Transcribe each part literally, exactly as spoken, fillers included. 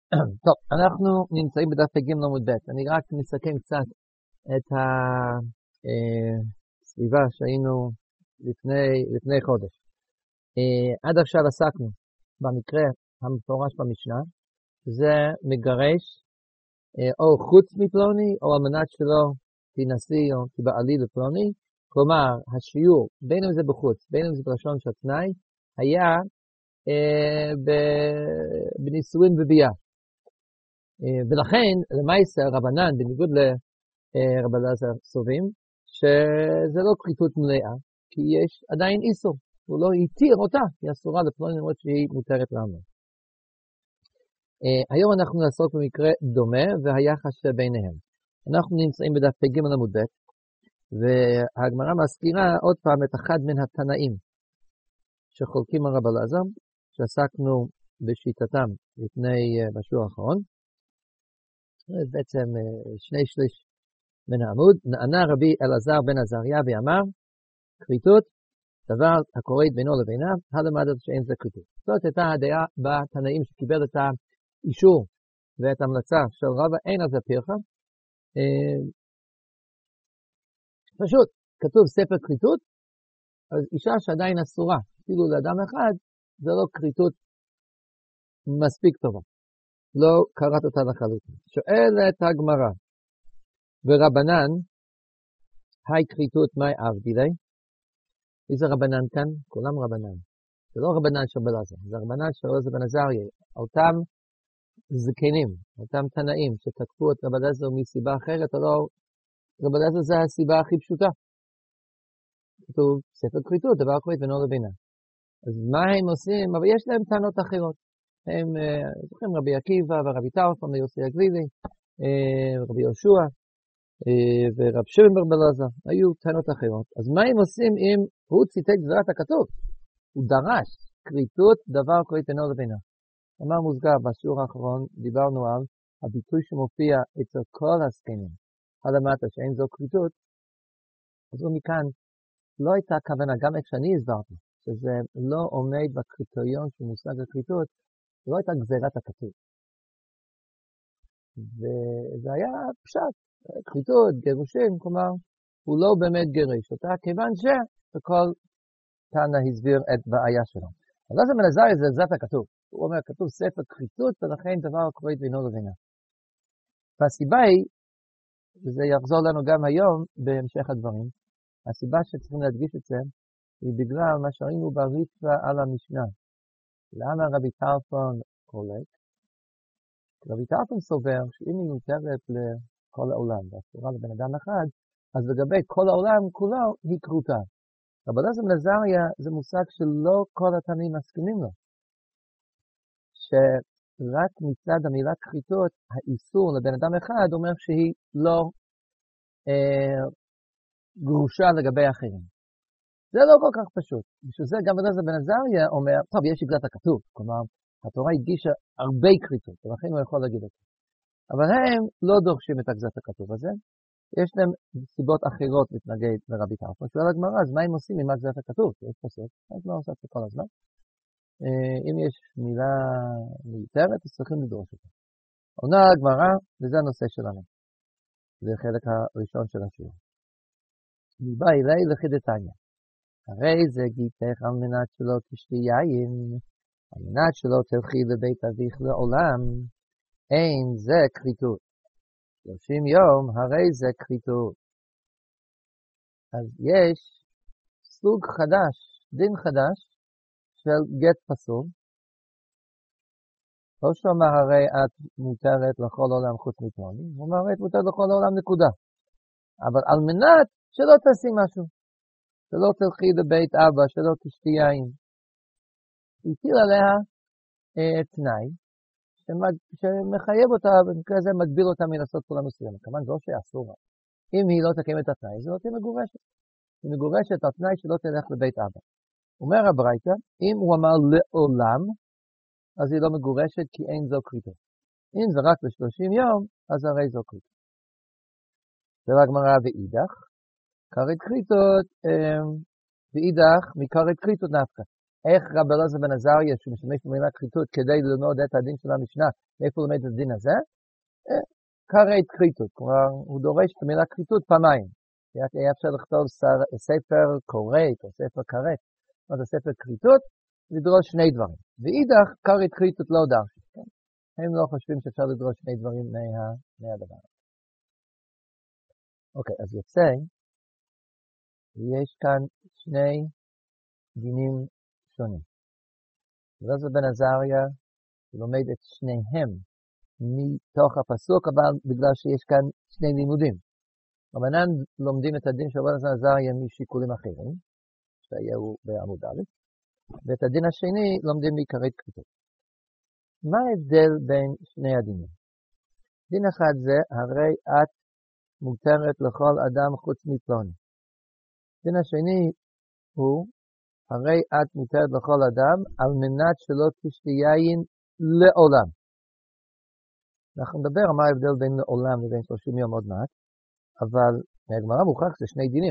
טוב, אנחנו נמצאים בדף ג' עמוד ב'. אני רק נסכם קצת את הסביבה שהיינו לפני, לפני חודש. עד עכשיו עסקנו במקרה המפורש במשנה, זה מגרש או חוץ מפלוני או על מנת שלא תנסי או תבעלי לפלוני. כלומר, השיעור, בין אם זה בחוץ, בין אם זה בלשון של תנאי, היה אה, בנישואין וביאה. ולכן, למעשה רבנן, בניגוד לרב אלעזר סוברים, שזה לא כריתות מלאה, כי יש עדיין איסור. הוא לא התיר אותה, היא אסורה לפלוני למרות שהיא מותרת לנו. היום אנחנו נעסוק במקרה דומה והיחס שביניהם. אנחנו נמצאים בדף ג' עמוד ב', והגמרא מזכירה עוד פעם את אחד מן התנאים שחולקים על רב אלעזר, שעסקנו בשיטתם לפני, בשיעור האחרון. בעצם שני שליש מן העמוד. נענה רבי אלעזר בן עזריה ואמר, כריתות, דבר הקורית בינו לביניו, הלמדת שאין זה כריתות. זאת הייתה הדעה בתנאים שקיבל את האישור ואת המלצה של רבא, אין על זה פרחה. פשוט, כתוב ספר כריתות, אז אישה שעדיין אסורה, אפילו לאדם אחד, זה לא כריתות מספיק טובה. לא קראת אותה לחלוטין. שואלת הגמרא, ורבנן, היי כריתות מי עבדי לי? איזה רבנן כאן? כולם רבנן. זה לא רבנן של בלעזר, זה רבנן של אלעזר בן עזריה. אותם זקנים, אותם תנאים שתקפו את רב אלעזר מסיבה אחרת, או לא, רב אלעזר זה הסיבה הכי פשוטה. כתוב ספר כריתות, דבר קורית בינו לבינה. אז מה הם עושים? אבל יש להם טענות אחרות. הם זוכרים רבי עקיבא ורבי טרפון ויוסי הגלילי, רבי יהושע ורב שמעון בר אלעזר, היו טענות אחרות. אז מה הם עושים אם הוא ציטט גזירת הכתוב? הוא דרש כריתות דבר קורית בינו לבינה. אמר מוסגר, בשיעור האחרון דיברנו על הביטוי שמופיע אצל כל הזקנים, הלמטה שאין זו כריתות. אז הוא מכאן לא הייתה כוונה, גם איך שאני הסברתי, שזה לא עומד בקריטריון של מושג הכריתות, לא הייתה גזירת הכתוב. וזה היה פשט, כריתות, גירושים, כלומר, הוא לא באמת גירש אותה, כיוון שכל תנא הסביר את בעיה שלו. אז זה מנזר את זה גזירת הכתוב. הוא אומר, כתוב ספר כריתות, ולכן דבר קורית בינו לבינה. והסיבה היא, וזה יחזור לנו גם היום בהמשך הדברים, הסיבה שצריכים להדגיש את זה, היא בגלל מה שראינו בריתווה על המשנה. למה רבי טרפון חולק? רבי טרפון סובר שאם היא מותרת לכל העולם, ואסורה לבן אדם אחד, אז לגבי כל העולם כולו היא כרותה. רבי אלעזר בן עזריה זה מושג שלא כל התנאים מסכימים לו. שרק מצד המילה כריתות, האיסור לבן אדם אחד אומר שהיא לא אה, גרושה לגבי אחרים. זה לא כל כך פשוט. בשביל זה גם רבי אלעזר בן עזריה אומר, טוב, יש גזירת הכתוב, כלומר, התורה הדגישה הרבה כריתות, ולכן הוא יכול להגיד אותו. אבל הם לא דורשים את גזירת הכתוב הזה, יש להם סיבות אחרות להתנגד לרבי טרפון. שואל הגמרא, אז מה הם עושים עם גזירת הכתוב? יש פסוק, אז מה עושה את זה כל הזמן? אם יש מילה מיותרת, אז צריכים לדרוש אותה. עונה הגמרא, וזה הנושא שלנו. זה החלק הראשון של השיעור. ניבא אלי לחידתניא. הרי זה גיתך על מנת שלא תשתי יין, על מנת שלא תלכי לבית אביך לעולם, אין זה כריתות. שלושים יום, הרי זה כריתות. אז יש סוג חדש, דין חדש, של גט פסול. לא שאומר הרי את מותרת לכל עולם חוץ מפלוני, הוא אומר הרי את מותרת לכל עולם נקודה. אבל על מנת שלא תעשי משהו. שלא תלכי לבית אבא, שלא תשתי יין. הטיל עליה אה, תנאי, שמג... שמחייב אותה, במקרה הזה מגביל אותה מלעשות פעולה מסוימת. כמובן זו שאסור. אם היא לא תקיים את התנאי, זה לא תהיה מגורשת. היא מגורשת על תנאי שלא תלך לבית אבא. אומר הברייתא, אם הוא אמר לעולם, אז היא לא מגורשת כי אין זו כריתות. אם זה רק ל-שלושים יום, אז הרי זו כריתות. ולגמרא ואידך, כרת כריתות, ואידך מקרת כריתות נפקא. איך רבי אלעזר בן עזריה, שהוא משתמש במילה כריתות, כדי ללמוד את הדין של המשנה, מאיפה הוא לומד את הדין הזה? כרת כריתות, כלומר, הוא דורש את המילה כריתות פעמיים. היה אפשר לכתוב ספר כורת, או ספר כרת, או ספר כריתות, לדרוש שני דברים. ואידך, כרת כריתות לא דרש. הם לא חושבים שאפשר לדרוש שני דברים מה, מהדבר. אוקיי, אז יוצא, יש כאן שני דינים שונים. רבי אלעזר בן עזריה לומד את שניהם מתוך הפסוק, אבל בגלל שיש כאן שני לימודים. רבנן לומדים את הדין של רבי אלעזר בן עזריה משיקולים אחרים, שהיו בעמוד א', ואת הדין השני לומדים מכרת כריתות. מה ההבדל בין שני הדינים? דין אחד זה, הרי את מותרת לכל אדם חוץ מפלוני. דין השני הוא, הרי את מותרת לכל אדם, על מנת שלא תשתי יין לעולם. אנחנו נדבר מה ההבדל בין לעולם לבין שלושים יום עוד מעט, אבל מהגמרא מוכרח זה שני דינים.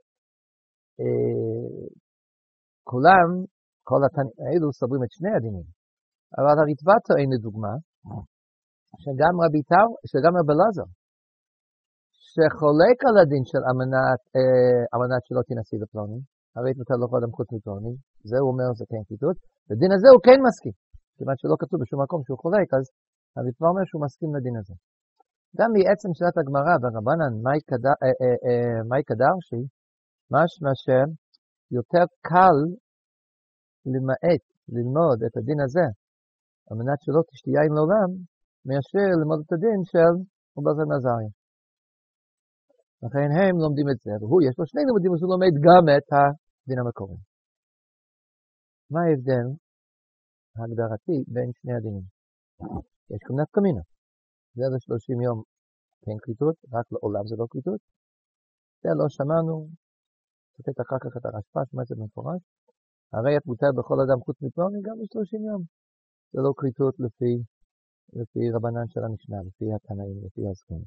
כולם, כל האלו סוברים את שני הדינים. אבל הריטב"א אין לדוגמה, שגם רבי טאו, שגם רבי אלעזר, שחולק על הדין של אמנת, אה, אמנת שלא תינשאי לפלוני, הרי תמותר לכל אדם חוץ מפלוני, זה הוא אומר, זה כן כריתות, בדין הזה הוא כן מסכים, כיוון שלא כתוב בשום מקום שהוא חולק, אז הריטב"א אומר שהוא מסכים לדין הזה. גם מעצם שאלת הגמרא ברבנן, מאי קדרשי, משמע שיותר קל למעט, ללמוד את הדין הזה, על מנת שלא תשתי יין לעולם, מאשר ללמוד את הדין של רבי אלעזר בן עזריה. לכן הם לומדים את זה, והוא יש לו שני לימודים, אז הוא לומד גם את הדין המקורי. מה ההבדל ההגדרתי בין שני הדינים? יש כאן נפקא מינה. זה ל-שלושים יום כן כריתות, רק לעולם זה לא כריתות. זה לא שמענו, תתת אחר כך את הרשב"א, שמע את זה במפורש. הרי את מותר בכל אדם חוץ מפלוני גם ב-שלושים יום. זה לא כריתות לפי, לפי רבנן של המשנה, לפי התנאים, לפי הזקנים.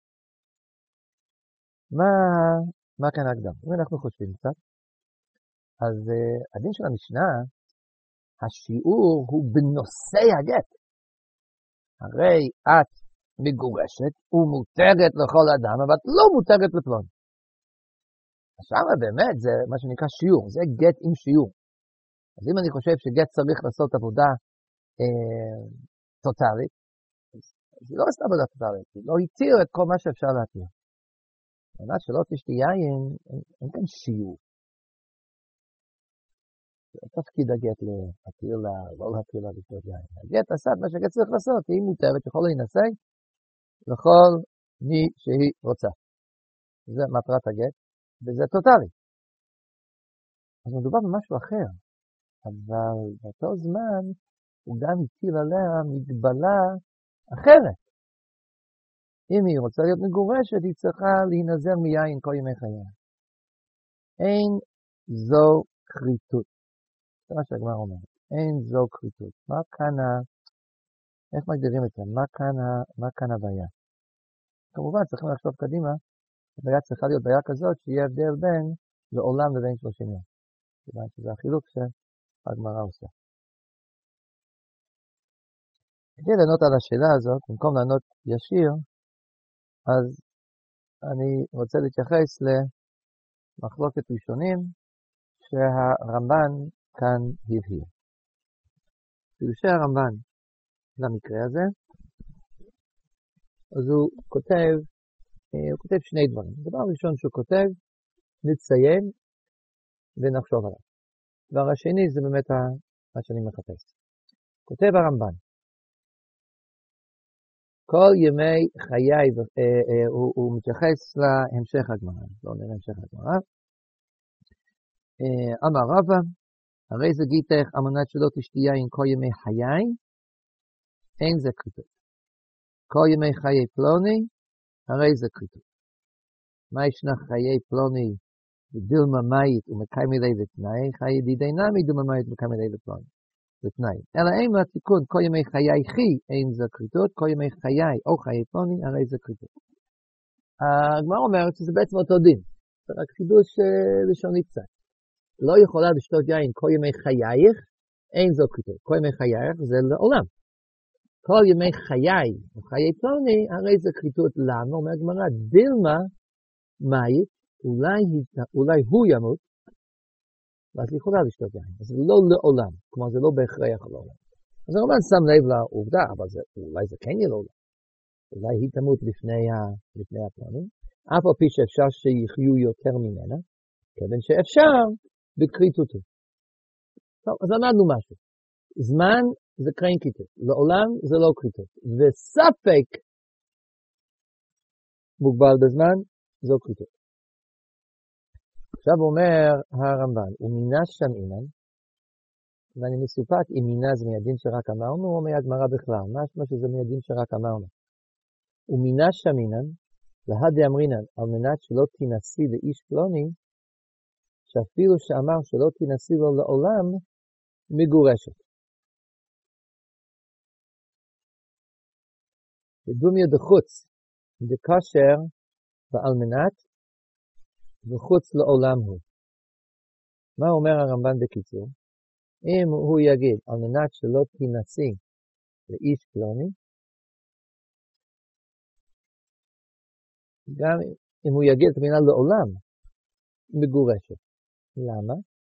מה, מה כאן ההקדם? אם אנחנו חושבים קצת, אז uh, הדין של המשנה, השיעור הוא בנושא הגט. הרי את מגורשת ומותרת לכל אדם, אבל את לא מותרת לפלוני. עכשיו באמת זה מה שנקרא שיעור, זה גט עם שיעור. אז אם אני חושב שגט צריך לעשות עבודה אה, טוטלית, אז היא לא עשתה עבודה טוטלית, היא לא התיר את כל מה שאפשר להתיר. מנת שלא תשתי יין, אין כאן שיעור. זה תפקיד הגט להתיר לה, לא להתיר לה לשתות יין. הגט עשה את מה שהגט צריך לעשות, היא מותרת, יכול להינשא לכל מי שהיא רוצה. זה מטרת הגט, וזה טוטלי. אז מדובר במשהו אחר, אבל באותו זמן הוא גם התיר עליה מגבלה אחרת. אם היא רוצה להיות מגורשת, היא צריכה להינזר מיין כל ימי חייה. אין זו כריתות. זה מה שהגמרא אומרת. אין זו כריתות. מה כאן ה... איך מגדירים את זה? מה כאן ה... מה כאן הבעיה? כמובן, צריכים לחשוב קדימה, הבעיה צריכה להיות בעיה כזאת, שיהיה הבדל בין לעולם לבין שלושים יום. כיוון שזה החילוק שהגמרא עושה. כדי לענות על השאלה הזאת, במקום לענות ישיר, אז אני רוצה להתייחס למחלוקת ראשונים שהרמב"ן כאן הבהיר. פירושי הרמב"ן למקרה הזה, אז הוא כותב, הוא כותב שני דברים. דבר ראשון שהוא כותב, נציין ונחשוב עליו. דבר השני זה באמת מה שאני מחפש. כותב הרמב"ן, כל ימי חיי, אה, אה, הוא, הוא מתייחס להמשך הגמרא, לא נראה המשך הגמרא. אה, אמר רבא, הרי זה גיתך על מנת שלא תשתי יין כל ימי חיי, אין זה כריתות. כל ימי חיי פלוני, הרי זה כריתות. מה ישנה חיי פלוני ודילמה מאית ומקיימי ליה ותנאי, חיי דידי נמי דילמה מאית ומקיימי ליה ופלוני. ותנאי. אלא אין מהתיקון, כל ימי חיי חי, אין זה כריתות, כל ימי חיי או חיי פלוני, הרי זה כריתות. הגמרא אומרת שזה בעצם אותו דין, זה רק חידוש לשוני קצת. לא יכולה לשתות יין כל ימי חייך, אין זו כריתות. כל ימי חייך זה לעולם. כל ימי חיי, חיי פלוני, הרי זה כריתות. למה? אומר הגמרא, דילמה, מאית, אולי, אולי הוא ימות, ואז היא יכולה לשתות יין. אז זה לא לעולם, כלומר זה לא בהכרח לעולם. אז הרמב"ן שם לב לעובדה, אבל זה, אולי זה כן יהיה לעולם. אולי היא תמות לפני, ה, לפני הפלוני, אף על פי שאפשר שיחיו יותר ממנה, כיוון שאפשר בכריתותו. טוב, אז למדנו משהו. זמן זה קרין כריתות, לעולם זה לא כריתות. וספק מוגבל בזמן, זו כריתות. עכשיו אומר הרמב"ן, ומינה שם אינן, ואני מסופק אם מינה זה מהדין שרק אמרנו, או מהגמרא בכלל, משמע שזה מהדין שרק אמרנו. ומינה שם אינן, להדי אמרינן, על מנת שלא תנסי לאיש פלוני, שאפילו שאמר שלא תנסי לו לעולם, מגורשת. בדומיה דחוץ, דקשר ועל מנת, וחוץ לעולם הוא. מה אומר הרמב"ן בקיצור? אם הוא יגיד על מנת שלא תנסי לאיש פלוני, גם אם הוא יגיד את המילה לעולם, מגורשת. למה?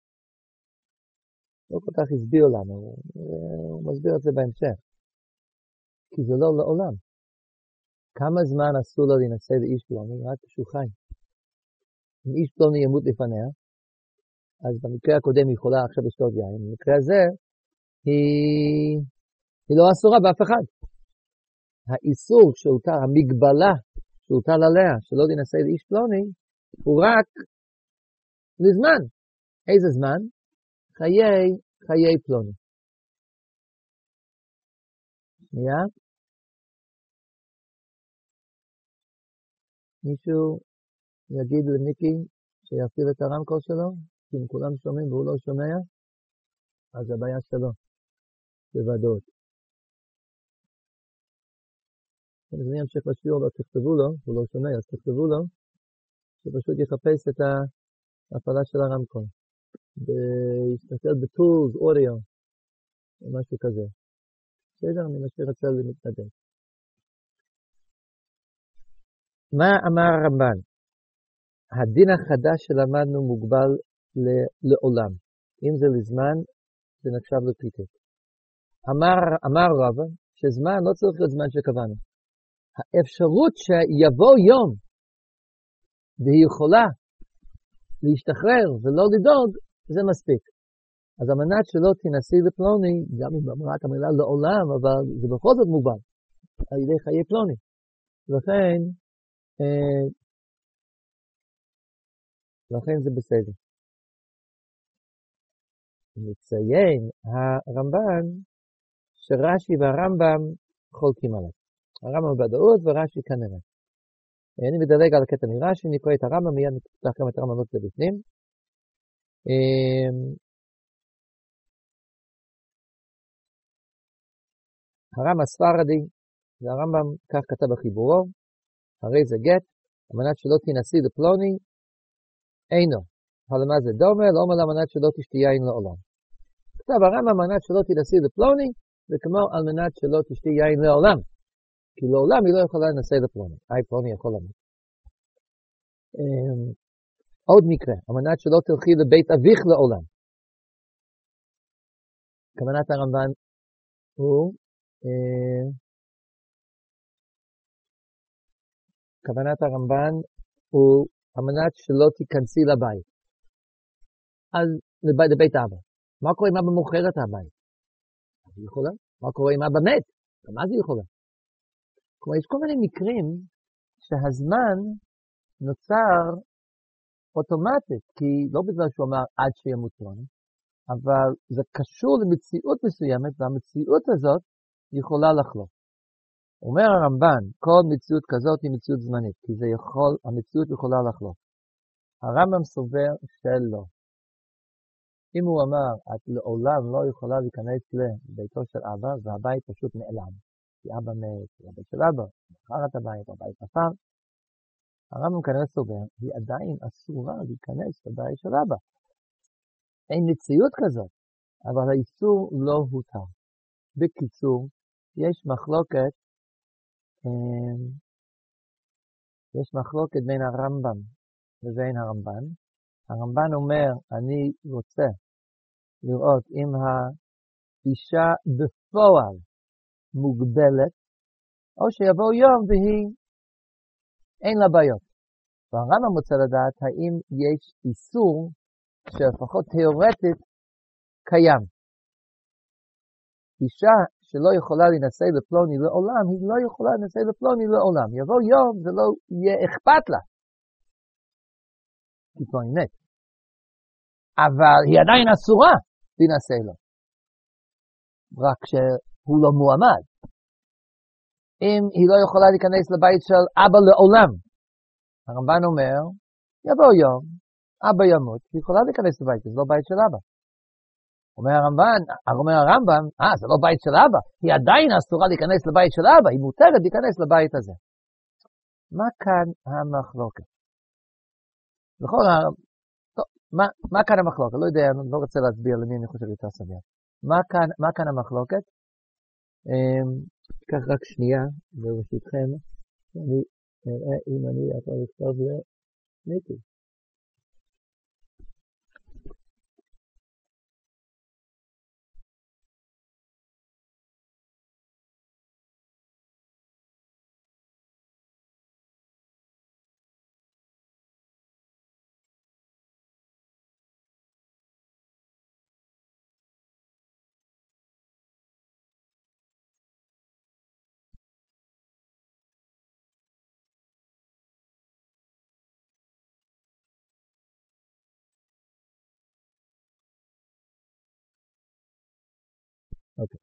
לא כל כך הסביר למה, הוא, הוא מסביר את זה בהמשך. כי זה לא לעולם. כמה זמן אסור לו להינשא לאיש פלוני? רק כשהוא חי. אם איש פלוני ימות לפניה, אז במקרה הקודם היא יכולה עכשיו לשתות יין. במקרה הזה, היא, היא לא אסורה באף אחד. האיסור שהותר, המגבלה שהוטל עליה, שלא להינשא לאיש פלוני, הוא רק לזמן. איזה זמן? חיי, חיי פלוני. שנייה. מישהו יגיד למיקי שיפעיל את הרמקול שלו, כי אם כולם שומעים והוא לא שומע, אז הבעיה שלו, בוודאות. אני אמשיך לשיעור, לא תכתבו לו, הוא לא שומע, אז תכתבו לו, שפשוט יחפש את ההפעלה של הרמקול. ויסתכל בטולס, אודיו, או משהו כזה. בסדר, אני משאיר את זה למתנדב. מה אמר הרמב"ן? הדין החדש שלמדנו מוגבל לעולם. אם זה לזמן, זה נחשב לכריתות. אמר, אמר רב, שזמן לא צריך להיות זמן שקבענו. האפשרות שיבוא יום, והיא יכולה להשתחרר ולא לדאוג, זה מספיק. אז המנת שלא תנסי לפלוני, גם אם אמרה את המילה לעולם, אבל זה בכל זאת מוגבל, על ידי חיי פלוני. לכן, אה, לכן זה בסדר. מציין הרמב"ן, שרש"י והרמב"ם חולקים עליו. הרמב"ם בוודאות ורש"י כנראה. אני מדלג על הקטע מרש"י, נקרא את הרמב"ם, מיד נפתח גם את הרמב"ם עוד בפנים. הרמב"ם הספרדי, והרמב"ם כך כתב בחיבורו, הרי זה גט, על מנת שלא תנסי לפלוני, אינו. אבל מה זה דומה? לא אומר על מנת שלא תשתי יין לעולם. כתב הרמב"ם, על מנת שלא תנסי לפלוני, זה כמו על מנת שלא תשתי יין לעולם. כי לעולם היא לא יכולה לנסה לפלוני. אי פלוני יכול למות. עוד מקרה, על מנת שלא תלכי לבית אביך לעולם. כוונת הרמב"ן הוא, כוונת הרמב"ן הוא על מנת שלא תיכנסי לבית. אז לבית, לבית אבא. מה קורה אם אבא מוכר את הבית? אז היא יכולה. מה קורה אם אבא מת? גם אז היא יכולה. כלומר, יש כל מיני מקרים שהזמן נוצר אוטומטית, כי לא בגלל שהוא אמר עד שימות פלוני, אבל זה קשור למציאות מסוימת, והמציאות הזאת יכולה לחלוף. אומר הרמב"ן, כל מציאות כזאת היא מציאות זמנית, כי זה יכול, המציאות יכולה לחלוף. הרמב"ם סובר שלא. אם הוא אמר, את לעולם לא יכולה להיכנס לביתו של אבא, והבית פשוט נעלם. כי אבא מת, הבית של אבא, מחר את הבית, הבית נפל. הרמב"ם כנראה סובר, היא עדיין אסורה להיכנס לבית של אבא. אין מציאות כזאת, אבל האיסור לא הותר. בקיצור, יש מחלוקת, יש מחלוקת בין הרמב"ם לבין הרמב"ן. הרמב"ן אומר, אני רוצה לראות אם האישה בפועל מוגבלת, או שיבוא יום והיא אין לה בעיות. והרמב"ם רוצה לדעת האם יש איסור שלפחות תיאורטית קיים. אישה שלא יכולה להינשא לפלוני לעולם, היא לא יכולה להינשא לפלוני לעולם. יבוא יום, זה לא יהיה אכפת לה. כי פלוני מת. אבל היא עדיין אסורה להינשא לו. רק שהוא לא מועמד. אם היא לא יכולה להיכנס לבית של אבא לעולם, הרמב"ן אומר, יבוא יום, אבא ימות, היא יכולה להיכנס לבית, זה לא בית של אבא. אומר הרמב"ן, אומר הרמב"ם, אה, זה לא בית של אבא, היא עדיין אסורה להיכנס לבית של אבא, היא מותרת להיכנס לבית הזה. מה כאן המחלוקת? בכל ה... טוב, מה, מה כאן המחלוקת? לא יודע, אני לא רוצה להסביר למי אני חושב יותר סביר. מה כאן, מה כאן המחלוקת? כך רק שנייה, ברשותכם, אני אראה אם אני יכול לכתוב למיקי. אוקיי.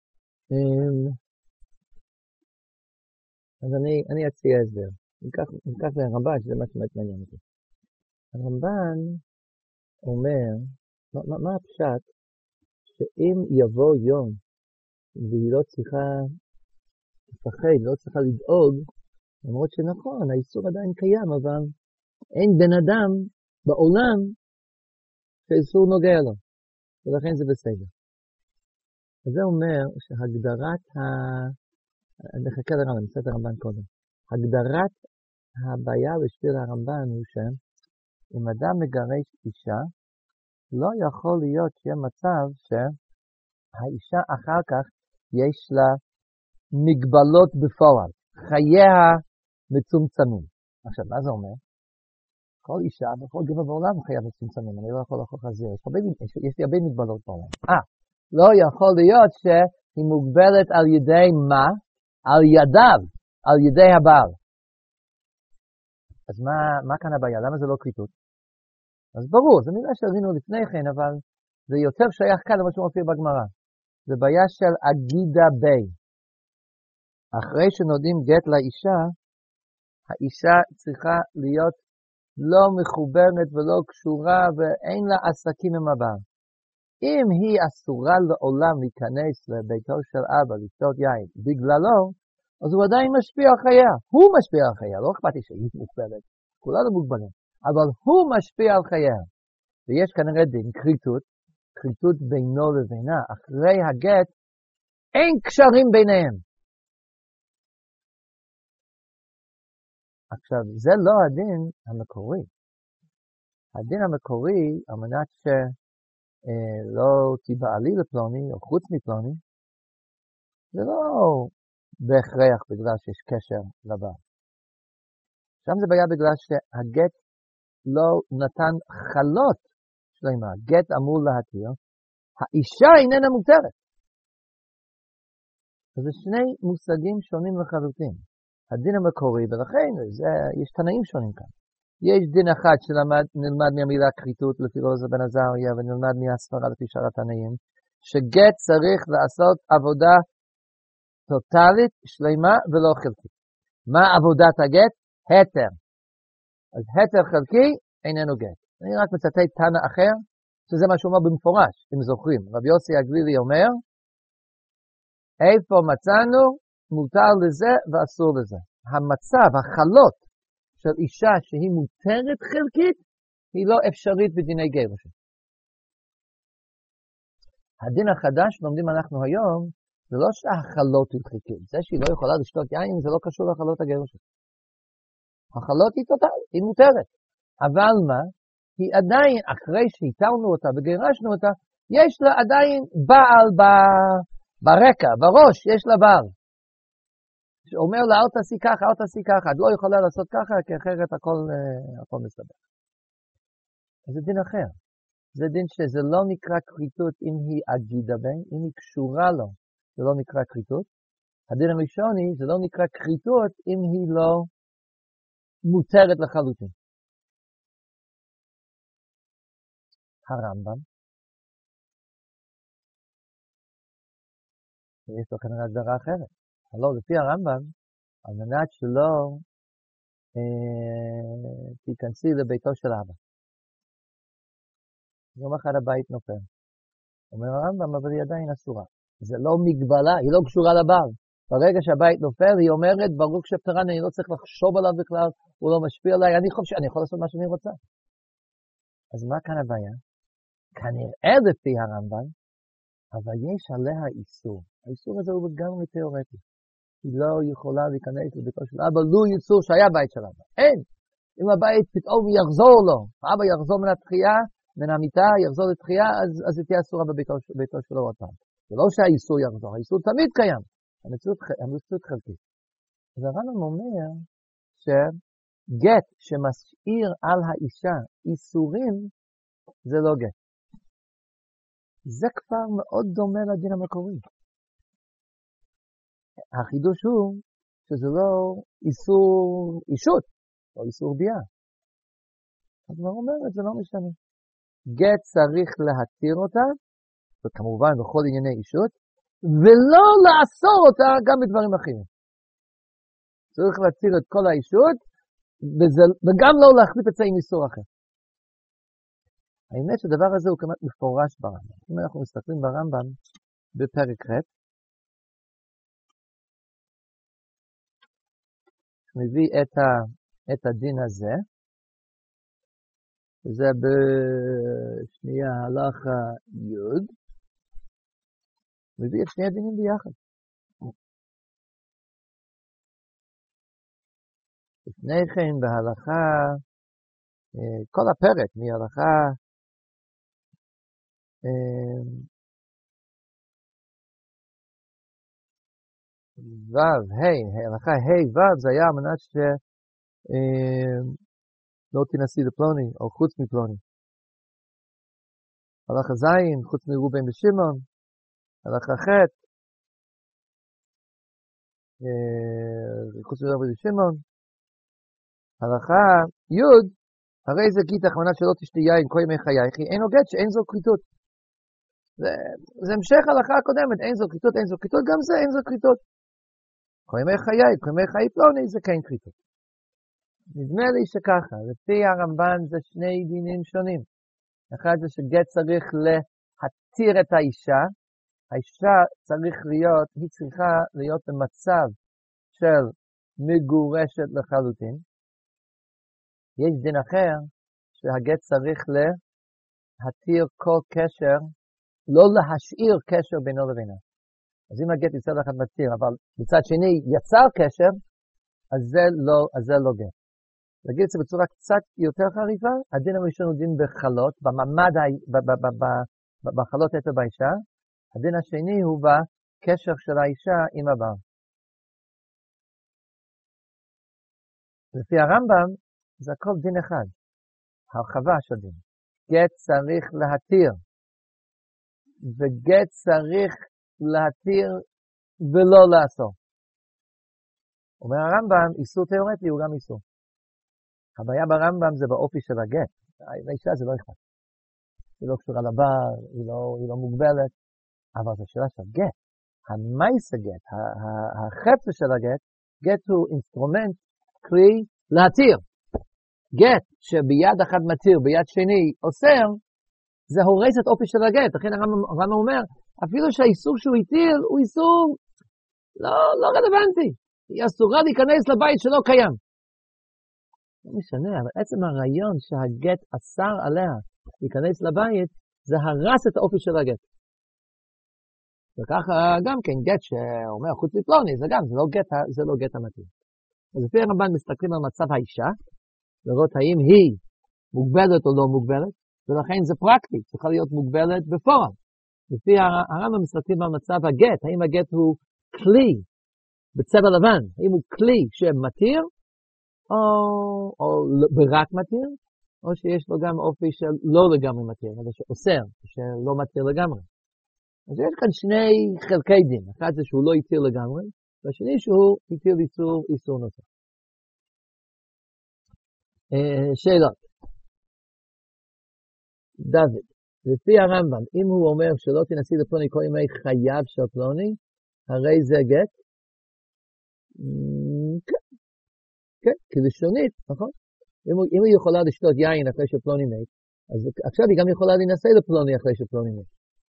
אז אני, אני אציע הסבר. ניקח מהרמב"ן, שזה מה שבאמת מעניין אותי. הרמב"ן אומר, מה, מה, מה הפשט? שאם יבוא יום והיא לא צריכה לפחד, לא צריכה לדאוג, למרות שנכון, האיסור עדיין קיים, אבל אין בן אדם בעולם שהאיסור נוגע לו, ולכן זה בסדר. אז זה אומר שהגדרת ה... נחכה לרמב"ן, נמצא את הרמב"ן קודם. הגדרת הבעיה בשביל הרמב"ן הוא שאם אדם מגרש אישה, לא יכול להיות שיהיה מצב שהאישה אחר כך יש לה מגבלות בפועל, חייה מצומצמים. עכשיו, מה זה אומר? כל אישה וכל גבר בעולם חיה מצומצמים, אני לא יכול להוכיח את זה. יש, יש לי הרבה מגבלות בעולם. אה, לא יכול להיות שהיא מוגבלת על ידי מה? על ידיו, על ידי הבעל. אז מה, מה כאן הבעיה? למה זה לא כריתות? אז ברור, זו מילה שראינו לפני כן, אבל זה יותר שייך כאן למה שמופיע בגמרא. זה בעיה של אגידה בי. אחרי שנותנים גט לאישה, האישה צריכה להיות לא מחוברת ולא קשורה ואין לה עסקים עם הבעל. אם היא אסורה לעולם להיכנס לביתו של אבא, לשתות יין, בגללו, אז הוא עדיין משפיע על חייה. הוא משפיע על חייה, לא אכפת לי שהיא מוגבלת. כולנו מוגבלים. אבל הוא משפיע על חייה. ויש כנראה דין כריתות, כריתות בינו לבינה. אחרי הגט, אין קשרים ביניהם. עכשיו, זה לא הדין המקורי. הדין המקורי, על מנת שלא תיבעלי לפלוני, או חוץ מפלוני, זה לא בהכרח בגלל שיש קשר לבעל. שם זה בעיה בגלל שהגט לא נתן חלות שלמה. גט אמור להתיר, האישה איננה מותרת. אז זה שני מושגים שונים לחלוטין. הדין המקורי, ולכן זה, יש תנאים שונים כאן. יש דין אחד שנלמד מהמילה כריתות לפי רוז בן עזריה, ונלמד מהספרה לפי שאר התנאים, שגט צריך לעשות עבודה טוטלית, שלמה ולא חלקית. מה עבודת הגט? התר. אז התר חלקי איננו גט. אני רק מצטט תנא אחר, שזה מה שהוא אומר במפורש, אם זוכרים. רב יוסי הגלילי אומר, איפה מצאנו? מותר לזה ואסור לזה. המצב, החלות של אישה שהיא מותרת חלקית, היא לא אפשרית בדיני גירושין. הדין החדש לומדים אנחנו היום, זה לא שהחלות התחיקות. זה שהיא לא יכולה לשתות יין, זה לא קשור לחלות הגירושים. החלות היא טוטלית, היא מותרת. אבל מה? היא עדיין, אחרי שהיתרנו אותה וגירשנו אותה, יש לה עדיין בעל ב... ברקע, בראש, יש לה בעל. שאומר לה, אל תעשי ככה, אל תעשי ככה, את לא יכולה לעשות ככה, כי אחרת הכל, הכל מסתבר. זה דין אחר. זה דין שזה לא נקרא כריתות אם היא אגידה בין, אם היא קשורה לו, זה לא נקרא כריתות. הדין הראשוני, זה לא נקרא כריתות אם היא לא מותרת לחלוטין. הרמב"ם, יש לו כנראה הגדרה אחרת. לא, לפי הרמב"ם, על מנת שלא אה, תיכנסי לביתו של אבא. יום אחד הבית נופל. אומר הרמב"ם, אבל היא עדיין אסורה. זה לא מגבלה, היא לא קשורה לבעל. ברגע שהבית נופל, היא אומרת, ברוך שפטרן, אני לא צריך לחשוב עליו בכלל, הוא לא משפיע עליי, אני חושב שאני יכול לעשות מה שאני רוצה. אז מה כאן הבעיה? כנראה לפי הרמב"ם, אבל יש עליה איסור. האיסור הזה הוא לגמרי תיאורטי. היא לא יכולה להיכנס לביתו של אבא, לא איסור שהיה בית של אבא. אין. אם הבית פתאום יחזור לו, אבא יחזור מן התחייה, מן המיטה, יחזור לתחייה, אז, אז היא תהיה אסורה בביתו, בביתו שלו עוד פעם. זה לא שהאיסור יחזור, האיסור תמיד קיים. המציאות, המציאות חלקית. אז הרמב"ם אומר שגט שמשאיר על האישה איסורים, זה לא גט. זה כבר מאוד דומה לדין המקורי. החידוש הוא שזה לא איסור אישות, או איסור ביאה. אז הוא אומר, זה לא משנה. גט צריך להתיר אותה, וכמובן בכל ענייני אישות, ולא לאסור אותה גם בדברים אחרים. צריך להתיר את כל האישות, וגם לא להחליף את זה עם איסור אחר. האמת שהדבר הזה הוא כמעט מפורש ברמב"ם. אם אנחנו מסתכלים ברמב"ם בפרק ח', מביא את, ה, את הדין הזה, וזה בשנייה הלכה י', מביא את שני הדינים ביחד. לפני כן בהלכה, כל הפרק מהלכה ו' ה', הלכה ה' ו' זה היה על מנת שלא תנסי לפלוני או חוץ מפלוני. הלכה ז' חוץ מרובין ושמעון, הלכה ח' חוץ מרובין ושמעון, הלכה י' הרי זה גיתך על מנת שלא תשתי יין כל ימי חייך, אין לו גט שאין זו כריתות. זה, זה המשך הלכה הקודמת, אין זו כריתות, אין זו כריתות, גם זה אין זו כריתות. כל ימי חיי, כל ימי חיי פלוני, זה כן כריתות. נדמה לי שככה, לפי הרמב"ן זה שני דינים שונים. אחד זה שגט צריך להתיר את האישה, האישה צריך להיות, היא צריכה להיות במצב של מגורשת לחלוטין. יש דין אחר שהגט צריך להתיר כל קשר, לא להשאיר קשר בינו לבינה. אז אם הגט יצא לך מתיר, אבל מצד שני יצר קשר, אז זה לא, אז זה לא גט. להגיד את זה בצורה קצת יותר חריפה, הדין הראשון הוא דין בחלות, במעמד, בחלות את באישה, הדין השני הוא בקשר של האישה עם הבעל. לפי הרמב"ם, זה הכל דין אחד, הרחבה של דין. גט צריך להתיר, וגט צריך להתיר ולא לאסור. אומר הרמב"ם, איסור תיאורטי הוא גם איסור. הבעיה ברמב"ם זה באופי של הגט. האישה זה לא אכפת. היא לא קשורה לבעל, היא לא, היא לא מוגבלת, אבל זו שאלה של גט. המייס הגט, החפץ של הגט, גט הוא אינסטרומנט כלי להתיר. גט שביד אחד מתיר, ביד שני אוסר, זה הורס את אופי של הגט. לכן הרמב"ם אומר, אפילו שהאיסור שהוא התיר, הוא איסור לא, לא רלוונטי. היא אסורה להיכנס לבית שלא קיים. לא משנה, אבל עצם הרעיון שהגט אסר עליה להיכנס לבית, זה הרס את האופי של הגט. וככה גם כן גט שאומר חוץ מפלוני, זה גם, זה לא גט, זה לא גט המתאים. אז לפי הרמב"ן מסתכלים על מצב האישה, לראות האם היא מוגבלת או לא מוגבלת, ולכן זה פרקטי, צריכה להיות מוגבלת בפועל. לפי הרמב"ם מסתכלים על מצב הגט, האם הגט הוא כלי בצבע לבן, האם הוא כלי שמתיר, או, או ברק מתיר, או שיש לו גם אופי של לא לגמרי מתיר, אבל שאוסר, שלא מתיר לגמרי. אז יש כאן שני חלקי דין, אחד זה שהוא לא יתיר לגמרי, והשני שהוא יתיר איסור, איסור נוסף. שאלות. דוד, לפי הרמב"ם, אם הוא אומר שלא תנסי לפלוני כל ימי חייו של פלוני, הרי זה גט? כן, כן, כלשונית, נכון? אם היא יכולה לשתות יין אחרי שפלוני מת, אז עכשיו היא גם יכולה להינשא לפלוני אחרי שפלוני מת.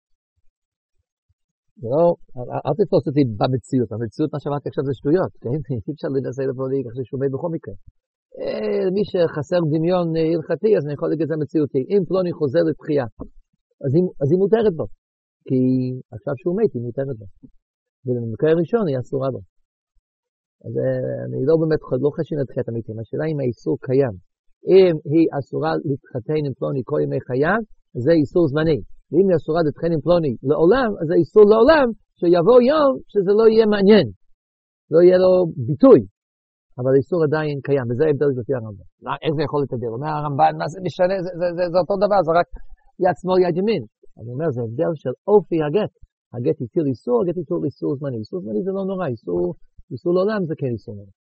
לא, אל תתפוס אותי במציאות, המציאות מה שאמרתי עכשיו זה שטויות, כן? אי אפשר להינשא לפלוני אחרי שהוא מת בכל מקרה. מי שחסר דמיון הלכתי, אז אני יכול להגיד את זה מציאותי. אם פלוני חוזר לתחייה, אז היא, אז היא מותרת בו. כי עכשיו שהוא מת, היא מותרת בו. ובמקרה ראשון היא אסורה בו. אז אני לא באמת לא חשין לתחיית המתים. השאלה אם האיסור קיים. אם היא אסורה להתחתן עם פלוני כל ימי חייו, זה איסור זמני. ואם היא אסורה להתחתן עם פלוני לעולם, אז זה איסור לעולם, שיבוא יום שזה לא יהיה מעניין. לא יהיה לו ביטוי. אבל האיסור עדיין קיים, וזה ההבדל לפי הרמב"ן. איך זה יכול להתהדר? אומר הרמב"ן, מה זה משנה? זה, זה, זה, זה אותו דבר, זה רק יד שמאל, יד ימין. אני אומר, זה הבדל של אופי הגט. הגט יתיר איסור, הגט יתיר איסור זמני. איסור זמני זה לא נורא, איסור, איסור לעולם זה כן איסור נורא.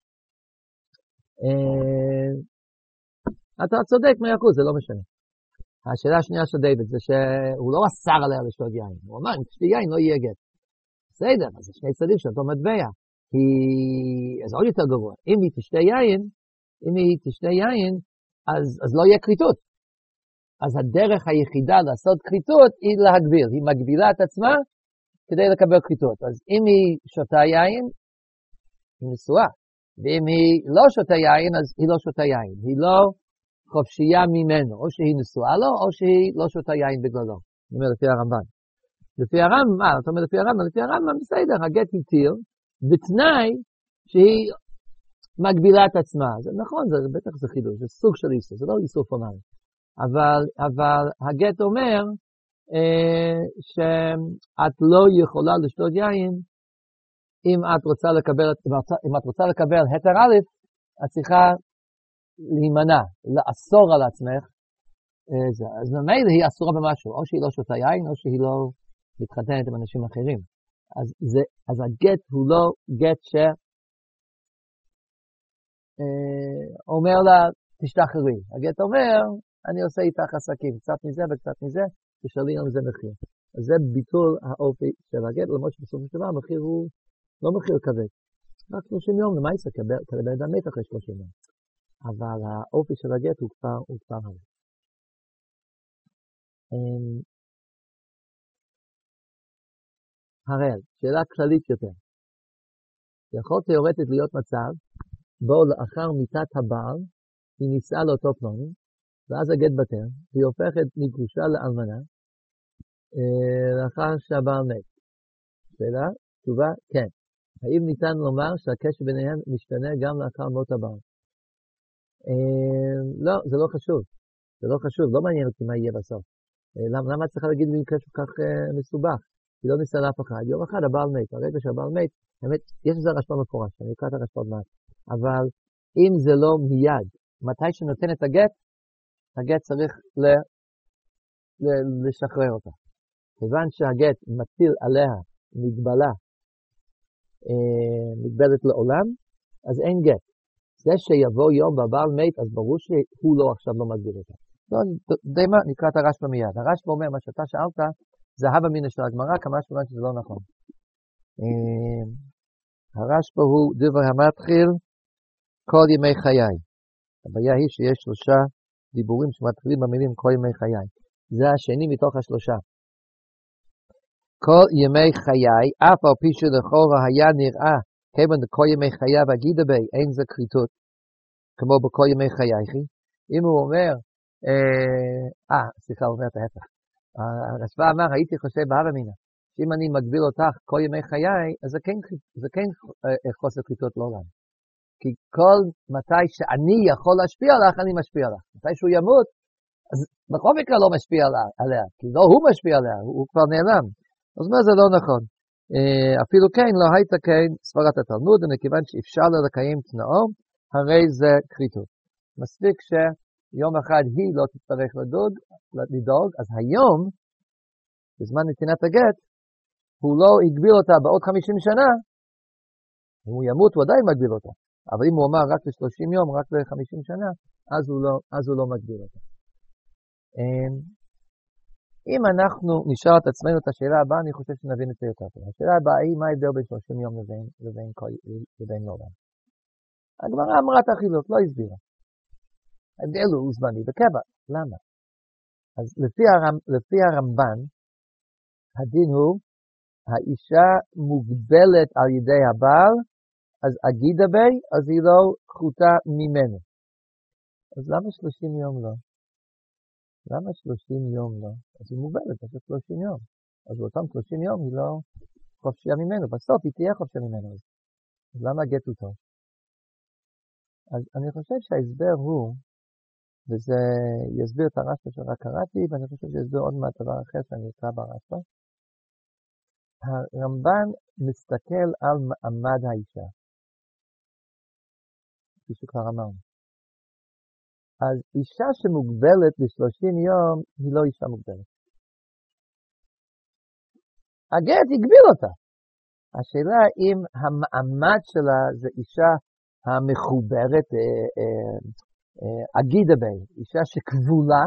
אתה צודק, מאה אחוז, זה לא משנה. השאלה השנייה של דיוויד זה שהוא לא אסר עליה לשתות יין. הוא אמר, אם תשתי יין לא יהיה גט. בסדר, אז זה שני צדדים של אותו מטבע. אז עוד יותר גרוע. אם היא תשתה יין, אם היא תשתה יין, אז, אז לא יהיה כריתות. אז הדרך היחידה לעשות כריתות היא להגביל. היא מגבילה את עצמה כדי לקבל כריתות. אז אם היא שותה יין, היא נשואה. ואם היא לא שותה יין, אז היא לא שותה יין. היא לא חופשייה ממנו. או שהיא נשואה לו, או שהיא לא שותה יין בגללו. אני אומר לפי הרמב"ן. לפי הרמב"ן, מה? אתה אומר לפי הרמב"ן? לפי הרמב"ן, בסדר, הגט יתיר, בתנאי שהיא מגבילה את עצמה. זה נכון, זה בטח זה חידוש, זה סוג של איסור, זה לא איסור פורמלי. אבל, אבל הגט אומר אה, שאת לא יכולה לשתות יין אם את רוצה לקבל, אם את רוצה לקבל היתר א', את צריכה להימנע, לאסור על עצמך. אה, זה. אז ממילא היא אסורה במשהו, או שהיא לא שותה יין, או שהיא לא מתחתנת עם אנשים אחרים. אז, זה, אז הגט הוא לא גט שאומר לה, תשתחררי. הגט אומר, אני עושה איתך עסקים, קצת מזה וקצת מזה, תשאלי על זה מחיר. אז זה ביטול האופי של הגט, למרות שבסוף של המחיר הוא לא מחיר כבד. רק שלושים יום, למה יצא? כדי אדם מת אחרי שלושים יום. אבל האופי של הגט הוא כבר, הוא כבר הרבה. הראל, שאלה כללית יותר. יכול תיאורטית להיות מצב בו לאחר מיתת הבעל היא נישאה לאותו פלוני, ואז הגט בטל, היא הופכת מגרושה לאלמנה לאחר שהבעל מת. שאלה, תשובה, כן. האם ניתן לומר שהקשר ביניהם משתנה גם לאחר מות הבעל? לא, זה לא חשוב. זה לא חשוב, לא מעניין אותי מה יהיה בסוף. למה את צריכה להגיד לי קשר כך מסובך? היא לא ניסה לאף אחד. יום אחד הבעל מת. הרגע שהבעל מת, באמת, יש לזה רשפה מפורש, אני אקרא את הרשפה מעט. אבל אם זה לא מיד, מתי שנותן את הגט, הגט צריך ל... ל... לשחרר אותה. כיוון שהגט מטיל עליה מגבלה, אה, מגבלת לעולם, אז אין גט. זה שיבוא יום והבעל מת, אז ברור שהוא לא עכשיו לא מגביל אותה. לא, די מה, נקרא את הרשפה מיד. הרשפה אומר, מה שאתה שאלת, זה הווה מינא של הגמרא, כמה שמונה שזה לא נכון. הרשפה הוא דבר המתחיל כל ימי חיי. הבעיה היא שיש שלושה דיבורים שמתחילים במילים כל ימי חיי. זה השני מתוך השלושה. כל ימי חיי, אף על פי שלכאורה היה נראה, כיוון כל ימי חייו אגידה בי, אין זה כריתות, כמו בכל ימי חייכי. אם הוא אומר, אה, סליחה, הוא אומר את ההפך. הרשב"א אמר, הייתי חושב בהווה מינא, שאם אני מגביל אותך כל ימי חיי, אז זה כן, זה כן חוסר כריתות לעולם. כי כל מתי שאני יכול להשפיע עליך, אני משפיע עליך. מתי שהוא ימות, אז בכל מקרה לא משפיע עליה, כי לא הוא משפיע עליה, הוא, הוא כבר נעלם. אז מה זה לא נכון? אפילו כן, לא הייתה כן סברת התלמוד, ומכיוון שאפשר לה לקיים תנאו, הרי זה כריתות. מספיק שיום אחד היא לא תצטרך לדוג, לדאוג, אז היום, בזמן נתינת הגט, הוא לא הגביל אותה בעוד חמישים שנה, אם הוא ימות הוא עדיין מגביל אותה. אבל אם הוא אומר רק ל-שלושים יום, רק ל-חמישים שנה, אז הוא לא, אז הוא לא מגביל אותה. אם אנחנו נשאל את עצמנו את השאלה הבאה, אני חושב שנבין את זה יותר טוב. השאלה הבאה היא, מה ההבדל בין שלושים יום לבין, לבין, לבין לעולם? הגמרא אמרה את האכילות, לא הסבירה. ההבדל הוא זמני בקבע. למה? אז לפי, הרמ, לפי הרמב"ן, הדין הוא, האישה מוגבלת על ידי הבעל, אז אגידה בי, אז היא לא חוטה ממנו. אז למה שלושים יום לא? למה שלושים יום לא? אז היא מוגבלת, אז שלושים יום. אז באותם שלושים יום היא לא חופשיה ממנו. בסוף היא תהיה חופשיה ממנו. אז למה הגט הוא טוב? אז אני חושב שההסבר הוא, וזה יסביר את הרשב"א שרק קראתי, ואני חושב שיסביר עוד מעט דבר אחר שאני אקרא ברשב"א. הרמב"ן מסתכל על מעמד האישה. כפי שכבר אמרנו. אז אישה שמוגבלת ל-שלושים יום, היא לא אישה מוגבלת. הגט הגביל אותה. השאלה אם המעמד שלה זה אישה המחוברת, אגידה בי, אישה שכבולה,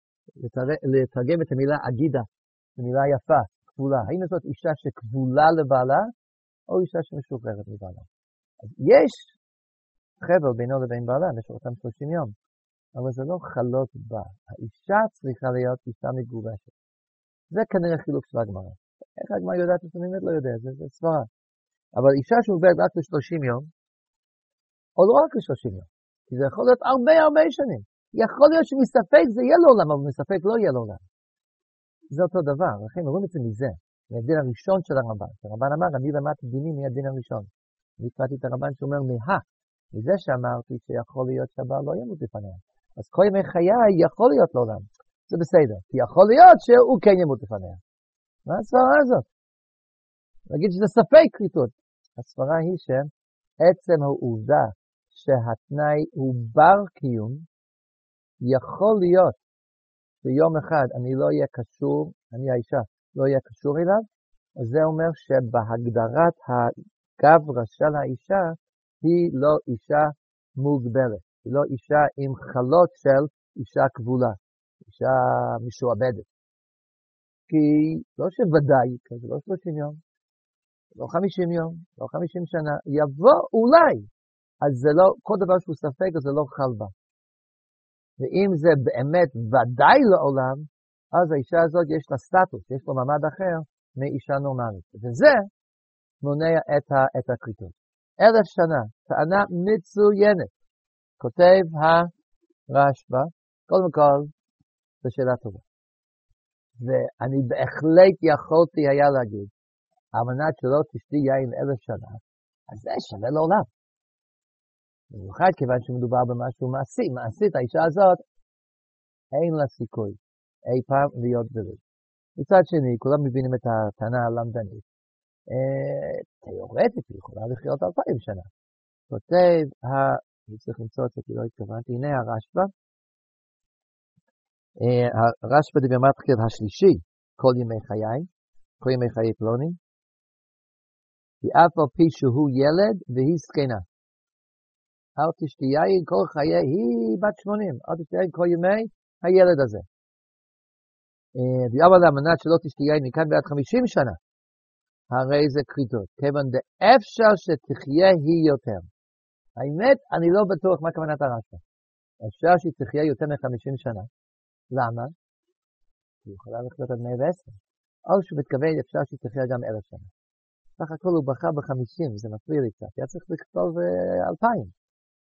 לתרגם את המילה אגידה, זו מילה יפה, כבולה. האם זאת אישה שכבולה לבעלה, או אישה שמשוחררת לבעלה? אז יש חבר בינו לבין בעלה, יש אותם שלושים יום. אבל זה לא חלות בה. האישה צריכה להיות אישה מגובשת. זה כנראה חילוק של הגמרא. איך הגמרא יודעת את זה? אני באמת לא יודע, זה, זה סברה. אבל אישה שעובדת רק ל-שלושים יום, או לא רק ל-שלושים יום, כי זה יכול להיות הרבה הרבה שנים. יכול להיות שמספק זה יהיה לעולם, אבל מספק לא יהיה לעולם. זה אותו דבר, לכן רואים את זה מזה, מהדין הראשון של הרמב"ן. הרמב"ן אמר, אני למדתי דינים מהדין הראשון. אני קראתי את הרמב"ן שאומר, מה? מזה שאמרתי שיכול להיות שהבעל לא ימות לפניה. אז כל ימי חיי יכול להיות לעולם. זה בסדר. כי יכול להיות שהוא כן ימות לפניה. מה הסברה הזאת? נגיד שזה ספק כריתות. הסברה היא שעצם העובדה שהתנאי הוא בר קיום, יכול להיות שיום אחד אני לא אהיה קשור, אני האישה לא אהיה קשור אליו, אז זה אומר שבהגדרת הגברה של האישה, היא לא אישה מוגבלת. היא לא אישה עם חלות של אישה כבולה, אישה משועבדת. כי לא שוודאי, זה לא שלושים יום, לא חמישים יום, לא חמישים שנה, יבוא אולי, אז זה לא, כל דבר שהוא ספק, אז זה לא חל בה. ואם זה באמת ודאי לעולם, אז האישה הזאת יש לה סטטוס, יש לה מעמד אחר מאישה נורמלית. וזה מונע את, ה, את הכריתות. אלף שנה, טענה מצוינת. כותב הרשב"א, קודם כל, זו שאלה טובה. ואני בהחלט יכולתי היה להגיד, על מנת שלא תשתי יין אלף שנה, אז זה שווה לעולם. במיוחד כיוון שמדובר במשהו מעשי. מעשית, האישה הזאת, אין לה סיכוי אי פעם להיות בלי. מצד שני, כולם מבינים את הטענה הלמדנית. תיאורטית, היא יכולה לחיות אלפיים שנה. כותב, אני צריך למצוא את זה, כי לא התכוונתי, הנה הרשב"א. הרשב"א דבמטחיל השלישי, כל ימי חיי, כל ימי חיי פלוני. כי אף על פי שהוא ילד והיא זקנה. אל תשתי יין כל חיי, היא בת שמונים, אל תשתי יין כל ימי הילד הזה. אבל על מנת שלא תשתי יין מכאן ועד חמישים שנה, הרי זה כריתות. כיוון דאפשר שתחיה היא יותר. האמת, אני לא בטוח מה כוונת הרשב"א. אפשר שהיא תחיה יותר מ-חמישים שנה. למה? היא יכולה לחיות עד מאה ועשר. או שהוא מתכוון אפשר שהיא תחיה גם אלף שנה. סך הכל הוא בחר ב-חמישים, זה מפריע לי קצת. היה צריך לכתוב אלפיים.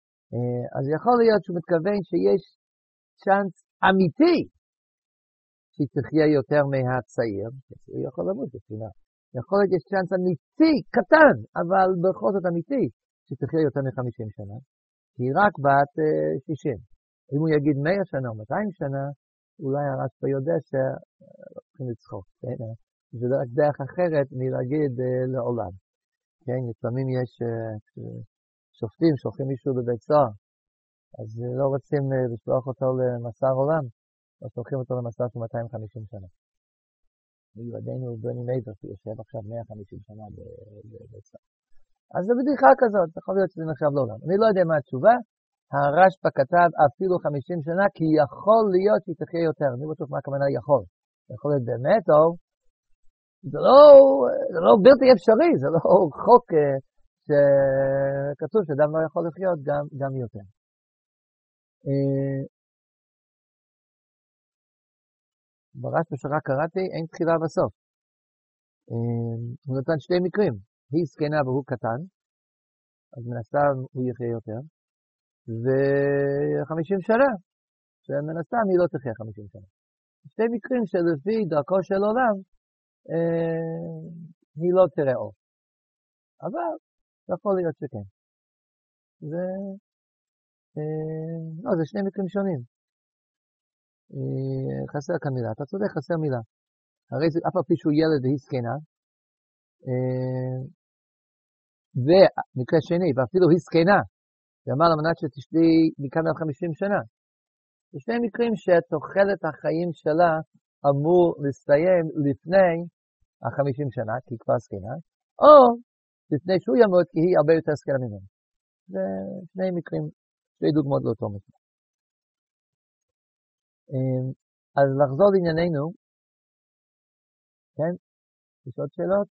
אז יכול להיות שהוא מתכוון שיש צ'אנס אמיתי שהיא תחיה יותר מהצעיר, הוא יכול למות בספינה. יכול להיות יש צ'אנס אמיתי, קטן, אבל בכל זאת אמיתי, שהיא תחיה יותר מ-חמישים שנה, כי היא רק בת uh, שישים. אם הוא יגיד מאה שנה או מאתיים שנה, אולי הרשב"א יודע שהולכים לצחוק. כן? זה רק דרך אחרת מלהגיד uh, לעולם. כן? לפעמים יש uh, שופטים, שולחים מישהו בבית סוהר, אז uh, לא רוצים uh, לשלוח אותו למסע עולם, אז שולחים אותו למסע של מאתיים וחמישים שנה. ילדינו בני מייזר, שיושב עכשיו מאה וחמישים שנה בבית סוהר. אז זו בדיחה כזאת, יכול להיות שזה נחשב לעולם. אני לא יודע מה התשובה, הרשב"א כתב אפילו חמישים שנה, כי יכול להיות שהיא תחיה יותר. אני בטוח מה הכוונה יכול. יכול להיות באמת, או זה לא, זה לא בלתי אפשרי, זה לא חוק שכתוב שאדם לא יכול לחיות גם, גם יותר. ברשב"א שרק קראתי, אין תחילה בסוף. הוא נתן שתי מקרים. היא זקנה והוא קטן, אז מן הסתם הוא יחיה יותר. ו-חמישים שנה, שמן הסתם היא לא תחיה חמישים שנה. שתי מקרים שלפי דרכו של עולם, אה, היא לא תראה אור. אבל יכול להיות שכן. זה, אה, לא, זה שני מקרים שונים. אה, חסר כאן מילה. אתה צודק, חסר מילה. הרי זה אף פי שהוא ילד והיא זקנה, אה, ומקרה שני, ואפילו היא זקנה, ואמר למנת שתשבי מכאן עד חמישים שנה. זה שני מקרים שתוחלת החיים שלה אמור להסתיים לפני החמישים שנה, כי היא כבר זקנה, או לפני שהוא ימות, כי היא הרבה יותר זקנה ממנו. זה שני מקרים, שתי דוגמאות לאותו מקרה. אז לחזור לענייננו, כן? יש עוד שאלות?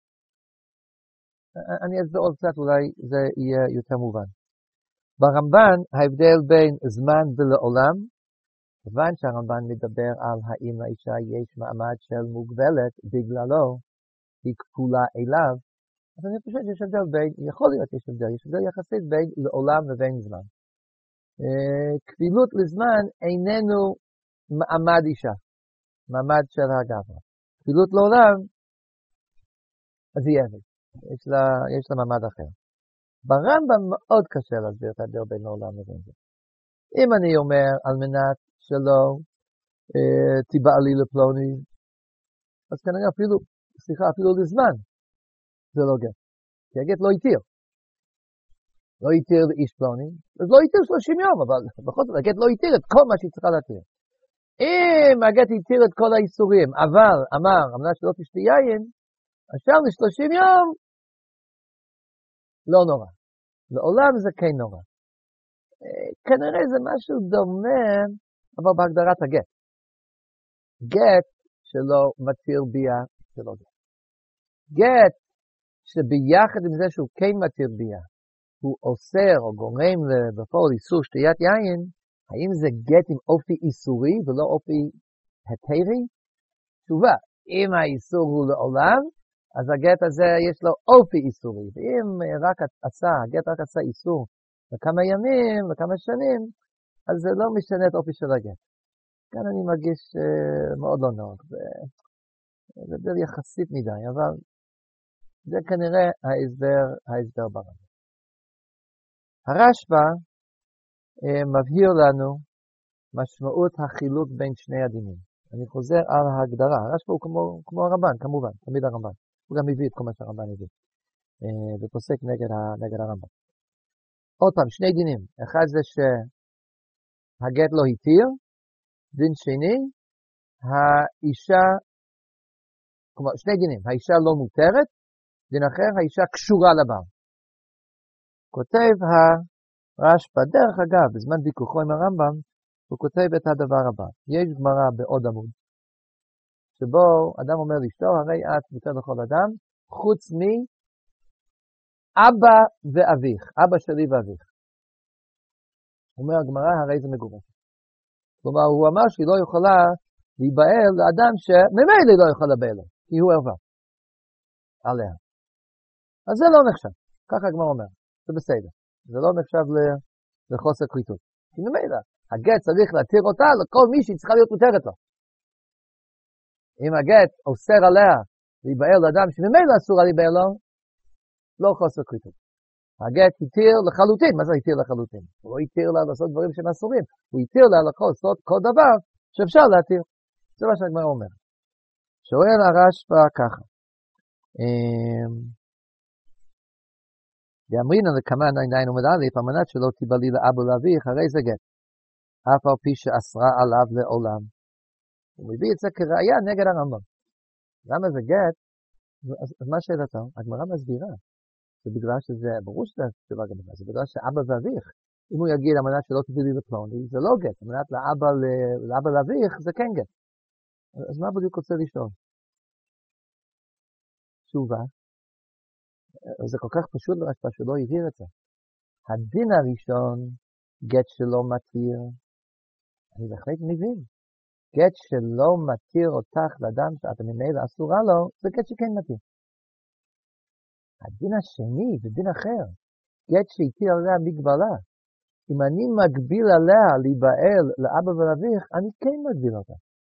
אני אסביר עוד קצת, אולי זה יהיה יותר מובן. ברמב"ן, ההבדל בין זמן ולעולם, כיוון שהרמב"ן מדבר על האם לאישה יש מעמד של מוגבלת, בגללו היא כפולה אליו, אז אני חושב שיש הבדל בין, יכול להיות יש הבדל, יש הבדל יחסית בין לעולם לבין זמן. כפילות לזמן איננו מעמד אישה, מעמד של הגבר. כפילות לעולם, אז היא עבד. יש לה, יש לה מעמד אחר. ברמב"ם מאוד קשה להסביר את ההבדל בין העולם לבין זה. אם אני אומר על מנת שלא אה, תיבעלי לפלוני, אז כנראה אפילו, סליחה, אפילו לזמן, זה לא גט. כי הגט לא יתיר. לא יתיר לאיש פלוני, אז לא יתיר שלושים יום, אבל בכל זאת הגט לא יתיר את כל מה שהיא צריכה להתיר. אם הגט יתיר את כל האיסורים, אבל אמר, אמנה שלא תשתי יין, עכשיו לשלושים יום, לא נורא. לעולם זה כן נורא. כנראה זה משהו דומה, אבל בהגדרת הגט. גט שלא מתיר ביה, זה לא גט. גט שביחד עם זה שהוא כן מתיר ביה, הוא אוסר או גורם בפועל איסור שתיית יין, האם זה גט עם אופי איסורי ולא אופי היתרי? תשובה, אם האיסור הוא לעולם, אז הגט הזה יש לו אופי איסורי, ואם רק עשה, הגט רק עשה איסור לכמה ימים, לכמה שנים, אז זה לא משנה את אופי של הגט. כאן אני מרגיש uh, מאוד לא נוח, זה, זה דבר יחסית מדי, אבל זה כנראה ההסבר, ההסבר ברמב"ם. הרשב"א uh, מבהיר לנו משמעות החילוק בין שני הדינים. אני חוזר על ההגדרה, הרשב"א הוא כמו, כמו הרמב"ן, כמובן, תמיד הרמב"ן. הוא גם מביא את כל מה שהרמב"ן הביא, uh, ופוסק נגד, ה, נגד הרמב"ם. עוד פעם, שני דינים. אחד זה שהגט לא התיר, דין שני, האישה, כלומר, שני דינים, האישה לא מותרת, דין אחר, האישה קשורה לבעל. כותב הרשב"א, דרך אגב, בזמן ויכוחו עם הרמב"ם, הוא כותב את הדבר הבא. יש גמרא בעוד עמוד, שבו אדם אומר לאשתו, הרי את מותר לכל אדם, חוץ מי, אבא ואביך, אבא שלי ואביך. אומר הגמרא, הרי זה מגורש. כלומר, הוא אמר שהיא לא יכולה להיבעל לאדם שממילא לא יכול להיבעל לו, כי הוא ערווה עליה. אז זה לא נחשב, ככה הגמרא אומר, זה בסדר. זה לא נחשב לחוסר כריתות. כי ממילא, הגט צריך להתיר אותה לכל מי שהיא צריכה להיות מותרת לו. אם הגט אוסר עליה להיבעל לאדם שממילא אסור לה להיבעל לו, לא חוסר כריתות. הגט התיר לחלוטין. מה זה התיר לחלוטין? הוא לא התיר לה לעשות דברים שהם אסורים. הוא התיר לה לעשות כל דבר שאפשר להתיר. זה מה שהגמרא אומר. שואל הרשב"א ככה. ואמרינן לכמן עיניים עומד א', על מנת שלא תיבלי לאבא לאביך, הרי זה גט. אף על פי שאסרה עליו לעולם. הוא מביא את זה כראיה נגד הרמב"ם. למה זה גט? אז, אז מה שאלתו? הגמרא מסבירה. זה בגלל שזה, ברור שזה דבר גמרא, זה בגלל שאבא ואביך, אם הוא יגיד על מנת שלא תבילי לפלוני, זה לא גט. על מנת לאבא, לאבא לאביך, זה כן גט. אז מה בדיוק רוצה לשאול? תשובה. זה כל כך פשוט לרשב"א שלא הבהיר את זה. הדין הראשון, גט שלא מתיר, אני בהחלט מבין. גט שלא מתיר אותך לאדם שאתה ממילא אסורה לו, זה גט שכן מתיר. הדין השני זה דין אחר. גט שהתיר עליה מגבלה. אם אני מגביל עליה להיבעל לאבא ולאביך, אני כן מגביל אותה.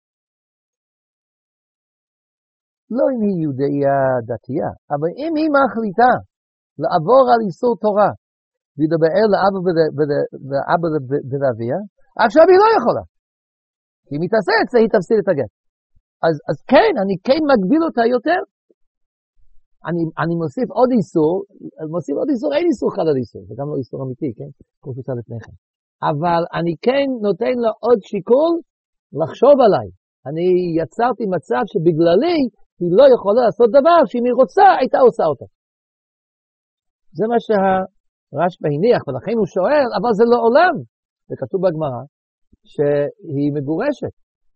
לא אם היא יהודיה דתייה, אבל אם היא מחליטה לעבור על איסור תורה, ולהיבעל לאבא ולאביה, עכשיו היא לא יכולה. כי אם היא תעשה את זה, היא תפסיד את הגט. אז, אז כן, אני כן מגביל אותה יותר. אני, אני מוסיף עוד איסור, מוסיף עוד איסור, אין איסור חד על איסור, זה גם לא איסור אמיתי, כן? כמו שצריך לפניכם. אבל אני כן נותן לה עוד שיקול לחשוב עליי. אני יצרתי מצב שבגללי היא לא יכולה לעשות דבר שאם היא רוצה, הייתה עושה אותו. זה מה שהרשב"א הניח, ולכן הוא שואל, אבל זה לא עולם. זה כתוב בגמרא, שהיא מגורשת.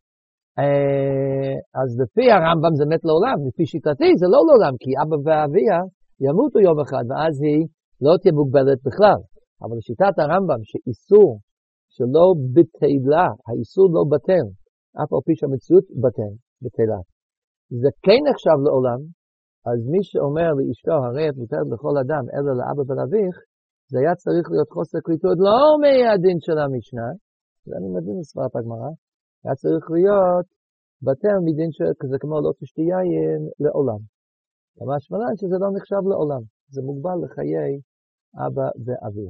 אז לפי הרמב"ם זה מת לעולם, לפי שיטתי זה לא לעולם, כי אבא ואביה ימותו יום אחד, ואז היא לא תהיה מוגבלת בכלל. אבל לשיטת הרמב"ם, שאיסור שלא בטלה, האיסור לא בטל, אף על פי שהמציאות בטל, בטלה. זה כן נחשב לעולם, אז מי שאומר לאשתו, הרי את מותרת לכל אדם, אלא לאבא ולאביך, זה היה צריך להיות חוסר כריתות, לא מהדין של המשנה, זה אני מבין לסברת הגמרא, היה צריך להיות בטל מדין שזה כמו לא תשתי יין לעולם. ממש מלן שזה לא נחשב לעולם, זה מוגבל לחיי אבא ואביה.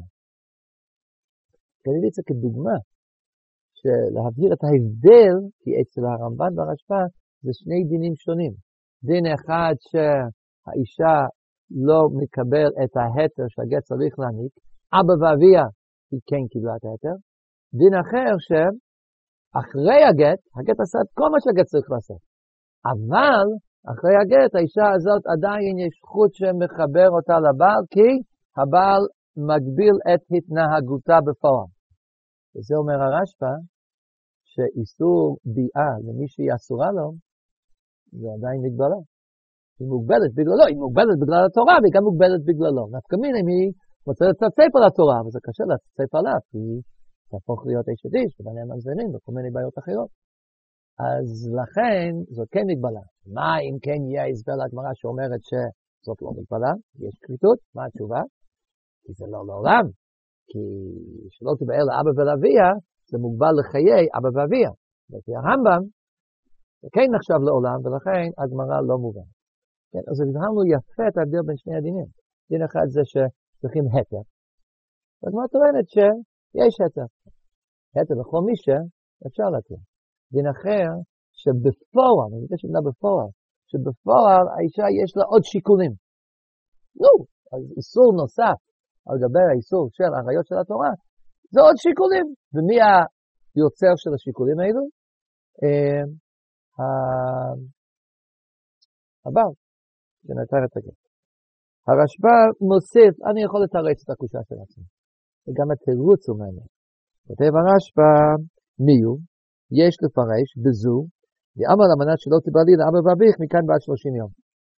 כנראה זה כדוגמה, שלהבהיר את ההבדל, כי אצל הרמב"ן והרשב"א זה שני דינים שונים. דין אחד שהאישה לא מקבל את ההתר שהגט צריך להעניק, אבא ואביה היא כן קיבלה את ההתר. דין אחר שאחרי הגט, הגט עשה את כל מה שהגט צריך לעשות. אבל אחרי הגט האישה הזאת עדיין יש זכות שמחבר אותה לבעל, כי הבעל מגביל את התנהגותה בפועל. וזה אומר הרשב"א, שאיסור ביאה למי שהיא אסורה לו, זה עדיין מגבלה. היא מוגבלת בגללו, היא מוגבלת בגלל התורה, והיא גם מוגבלת בגללו. נפקא מינה אם היא רוצה לצפצף על התורה, אבל זה קשה לצפצף עליו, כי היא תהפוך להיות אשת איש, ובעלי ממזרים, וכל מיני בעיות אחרות. אז לכן, זאת כן מגבלה. מה אם כן יהיה הסבר לגמרא שאומרת שזאת לא מגבלה, יש כריתות, מה התשובה? כי זה לא לעולם. כי שלא תבער לאבא ולאביה, זה מוגבל לחיי אבא ואביה. לפי הרמב"ם, זה כן נחשב לעולם, ולכן הגמרא לא מובן. כן, אז הבהרנו יפה את ההבדל בין שני הדינים. דין אחד זה שצריכים התר. והגמרא טוענת שיש התר. התר לכל מי שאפשר להתיר. דין אחר שבפועל, אני יודע שבנה בפועל, שבפועל האישה יש לה עוד שיקולים. נו, אז איסור נוסף על גבי האיסור של העריות של התורה, זה עוד שיקולים. ומי היוצר של השיקולים האלו? הבעל, שנתן את הגט. הרשב"א מוסיף, אני יכול לתרץ את הקושה של עצמי. וגם התירוץ הוא מעניין. כותב הרשב"א, מיהו? יש לפרש בזו, ואמר למנת שלא תבעלי לאבא ואביך מכאן בעד שלושים יום.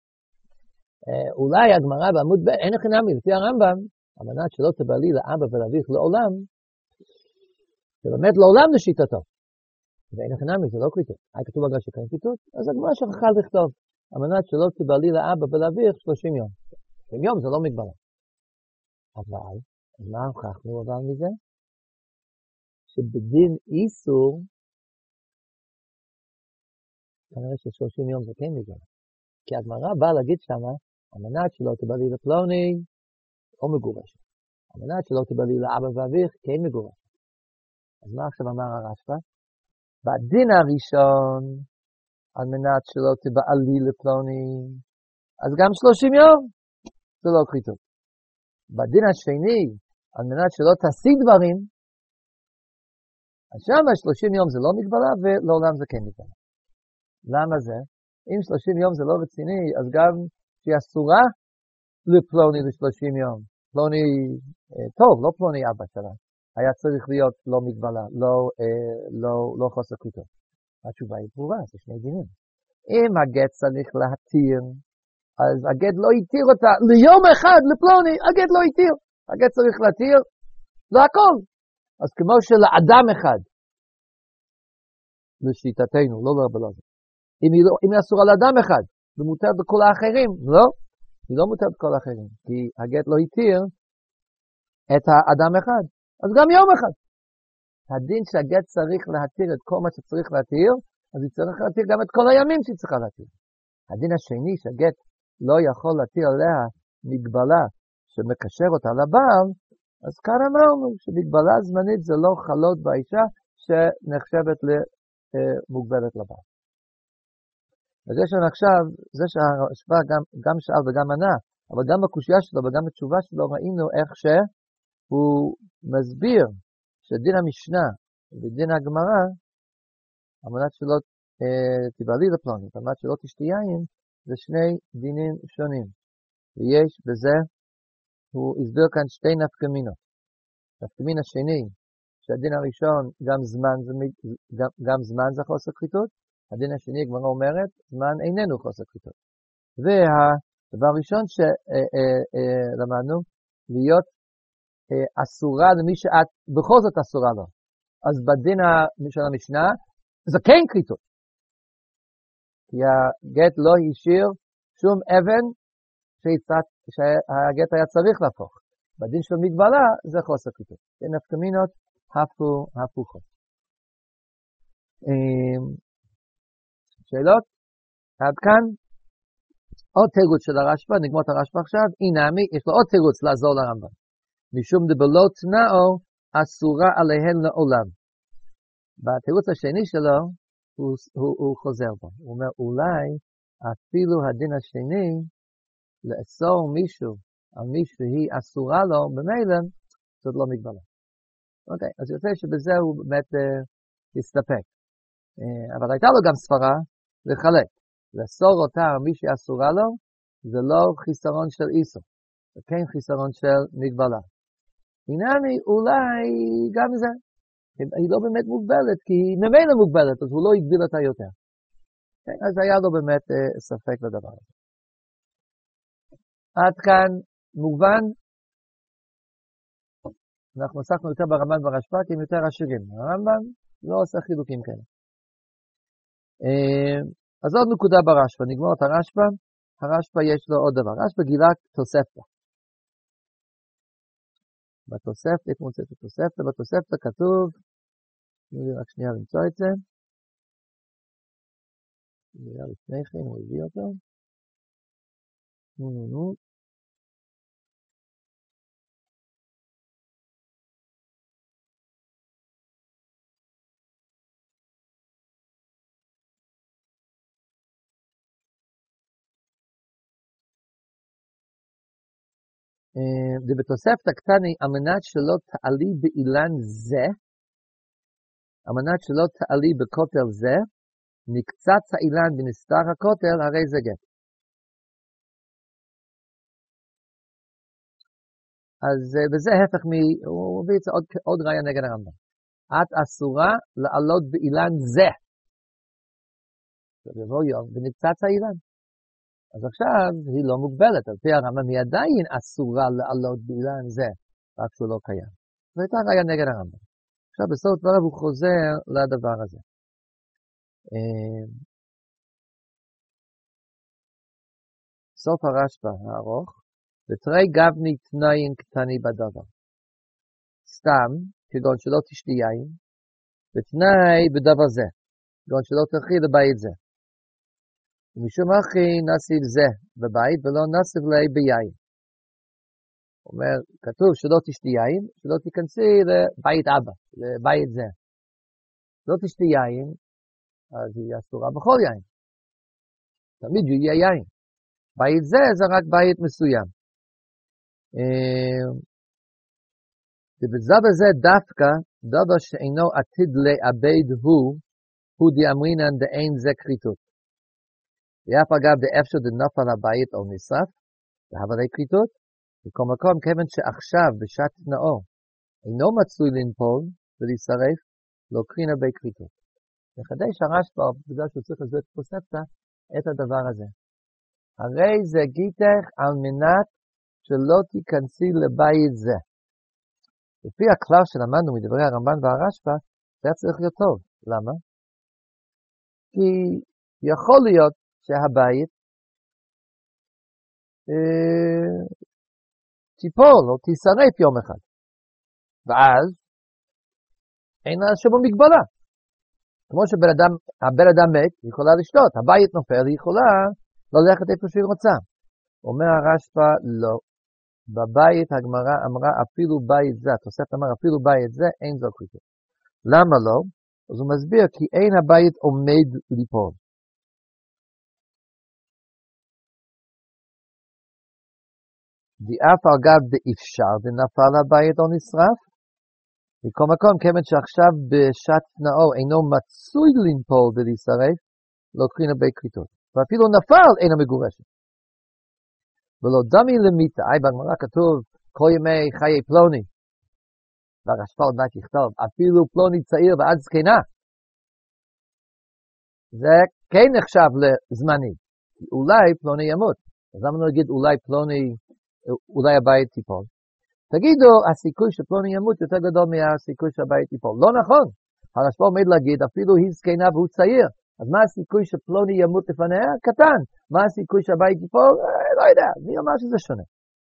אולי הגמרא בעמוד ב' אין הכי נמי, לפי הרמב"ם, המנת שלא תבעלי לאבא ולאביך לעולם, זה באמת לעולם לשיטתו. ואין הכי נמי, זה לא כריתות. היה כתוב בגלל שכן כריתות, אז הגמרא שכחה לכתוב, המנת שלא תבעלי לאבא ולאביך שלושים יום. שלושים יום זה לא מגבלה. אבל, מה הוכחנו אבל מזה? שבדין איסור, כנראה ש-שלושים יום זה כן מגבלה. כי הגמרא באה להגיד שמה, על מנת שלא תבלי לפלוני, או מגורשת. על מנת שלא תבלי לאבא ואביך, כן מגורשת. אז מה עכשיו אמר הרשב"א? בדין הראשון, על מנת שלא תבעלי לפלוני, אז גם שלושים יום זה לא כריתות. בדין השני, על מנת שלא תעשי דברים, אז שם שלושים יום זה לא מגבלה, ולעולם זה כן מגבלה. למה זה? אם שלושים יום זה לא רציני, אז גם שהיא אסורה לפלוני ל-שלושים יום. פלוני, אה, טוב, לא פלוני אבא שלה. היה צריך להיות לא מגבלה, לא, אה, לא, לא חוסר כריתות. התשובה היא ברורה, זה שני דינים. אם הגט צריך להתיר, אז הגט לא יתיר אותה ליום אחד לפלוני, הגט לא יתיר. הגט צריך להתיר, זה הכל. אז כמו שלאדם אחד, לשיטתנו, לא לרבנות, אם היא, לא, אם היא אסורה לאדם אחד, ומותר בכל האחרים, לא, היא לא מותר בכל האחרים, כי הגט לא יתיר את האדם אחד, אז גם יום אחד. הדין שהגט צריך להתיר את כל מה שצריך להתיר, אז היא צריך להתיר גם את כל הימים שהיא צריכה להתיר. הדין השני שהגט לא יכול להתיר עליה מגבלה שמקשר אותה לבעל, אז כאן אמרנו שמגבלה זמנית זה לא חלות באישה שנחשבת למוגבלת לבעל. אז יש לנו עכשיו, זה שהרשב"א גם, גם שאל וגם ענה, אבל גם בקושיה שלו וגם בתשובה שלו ראינו איך שהוא מסביר שדין המשנה ודין הגמרא, על מנת שלא אה, תבעלי לפלוני, על מנת שלא תשתי יין, זה שני דינים שונים. ויש בזה, הוא הסביר כאן שתי נפקמינות. נפקמין השני, שהדין הראשון גם זמן זה, גם, גם זמן זה חוסר כריתות, הדין השני, הגמרא אומרת, זמן איננו חוסר כריתות. והדבר הראשון שלמדנו, להיות אסורה למי שאת בכל זאת אסורה לו. אז בדין של המשנה, זה כן כריתות. כי הגט לא השאיר שום אבן שהגט היה צריך להפוך. בדין של מגבלה, זה חוסר כריתות. נפקמינות הפוכות. שאלות? עד כאן, עוד תירוץ של הרשב"א, נגמור את הרשב"א עכשיו, הנה, יש לו עוד תירוץ לעזור לרמב"ם. משום דבלא תנאו, אסורה עליהן לעולם. בתירוץ השני שלו, הוא, הוא, הוא חוזר בו. הוא אומר, אולי אפילו הדין השני, לאסור מישהו, על מישהו היא אסורה לו, במילא, זאת לא מגבלה. אוקיי, אז יוצא שבזה הוא באמת uh, הסתפק. Uh, אבל הייתה לו גם ספרה, לחלק. לאסור אותה על מי שאסורה לו, זה לא חיסרון של איסור. זה כן חיסרון של מגבלה. הנה אולי גם זה. היא לא באמת מוגבלת, כי היא ממילא מוגבלת, אז הוא לא הגביל אותה יותר. כן, אז היה לו באמת uh, ספק לדבר הזה. עד כאן מובן. אנחנו עסקנו יותר ברמב"ן ברשב"א, כי הם יותר עשירים. הרמב"ן לא עושה חילוקים כאלה. Uh, אז עוד נקודה ברשב"א, נגמור את הרשב"א, הרשב"א יש לו עוד דבר, הרשב"א גילה תוספתא. בתוספתא, איך מוצא את התוספתא? בתוספתא כתוב, נראה רק שנייה למצוא את זה, נראה לפני כן, הוא הביא אותו, נו נו נו, זה בתוספתא קטני, על מנת שלא תעלי באילן זה, על מנת שלא תעלי בכותל זה, נקצץ האילן בנסתר הכותל, הרי זה גט. אז בזה הפך מ... הוא מביא את זה עוד, עוד ראיה נגד הרמב"ם. את אסורה לעלות באילן זה. ובוא יום, ונקצץ האילן. אז עכשיו היא לא מוגבלת, על פי הרמב"ם היא עדיין אסורה לעלות באילן זה, רק שהוא לא קיים. זו הייתה ראיה נגד הרמב"ם. עכשיו בסוף דבריו הוא חוזר לדבר הזה. סוף הרשב"א הארוך, ותרי גבני תנאים קטני בדבר. סתם, כגון שלא תשתי יין, ותנאי בדבר זה, כגון שלא תלכי לבית זה. משום אחי נסיב זה בבית ולא נסיב לי ביין. אומר, כתוב שלא תשתי יין, שלא תיכנסי לבית אבא, לבית זה. לא תשתי יין, אז היא אסורה בכל יין. תמיד יהיה יין. בית זה זה רק בית מסוים. ובזה בזה דווקא, דבר שאינו עתיד לאבד הוא, הוא דאמרינן דאין זה כריתות. ואף אגב דאפשר דנפל הבית או נשרף, להבלי כריתות, בכל מקום כיוון שעכשיו בשעת תנאו אינו מצוי לנפול ולהישרף, לא קרינה בי כריתות. מחדש הרשב"א, בגלל שהוא צריך לזאת פוספתא, את הדבר הזה. הרי זה גיתך על מנת שלא תיכנסי לבית זה. לפי הכלל שלמדנו מדברי הרמב"ן והרשב"א, זה צריך להיות טוב. למה? כי יכול להיות שהבית אה, תיפול או תישרף יום אחד. ואז אין שום מגבלה. כמו שבן אדם, הבן אדם מת, היא יכולה לשתות. הבית נופל, היא יכולה ללכת איפה שהיא רוצה. אומר הרשב"א, לא. בבית הגמרא אמרה אפילו בית זה, התוספת אמר אפילו בית זה, אין זו כריתות. למה לא? אז הוא מסביר כי אין הבית עומד ליפול. דאף על גב דאפשר דנפל הבית או נשרף, מכל מקום כיוון שעכשיו בשעת תנאו אינו מצוי לנפול ולהישרף, לא קרינה בי כריתות. ואפילו נפל אינה מגורשת. ולא דמי למיתה, אי בגמרא כתוב כל ימי חיי פלוני. והרשב"א עוד מעט יכתוב, אפילו פלוני צעיר ועד זקנה. זה כן נחשב לזמני. אולי פלוני ימות. אז למה לא נגיד אולי פלוני, אולי הבית ייפול? תגידו, הסיכוי שפלוני ימות יותר גדול מהסיכוי שהבית ייפול. לא נכון. הרשב"א עומד להגיד, אפילו היא זקנה והוא צעיר. אז מה הסיכוי שפלוני ימות לפניה? קטן. מה הסיכוי שהבית ייפול? לא יודע. מי אמר שזה שונה?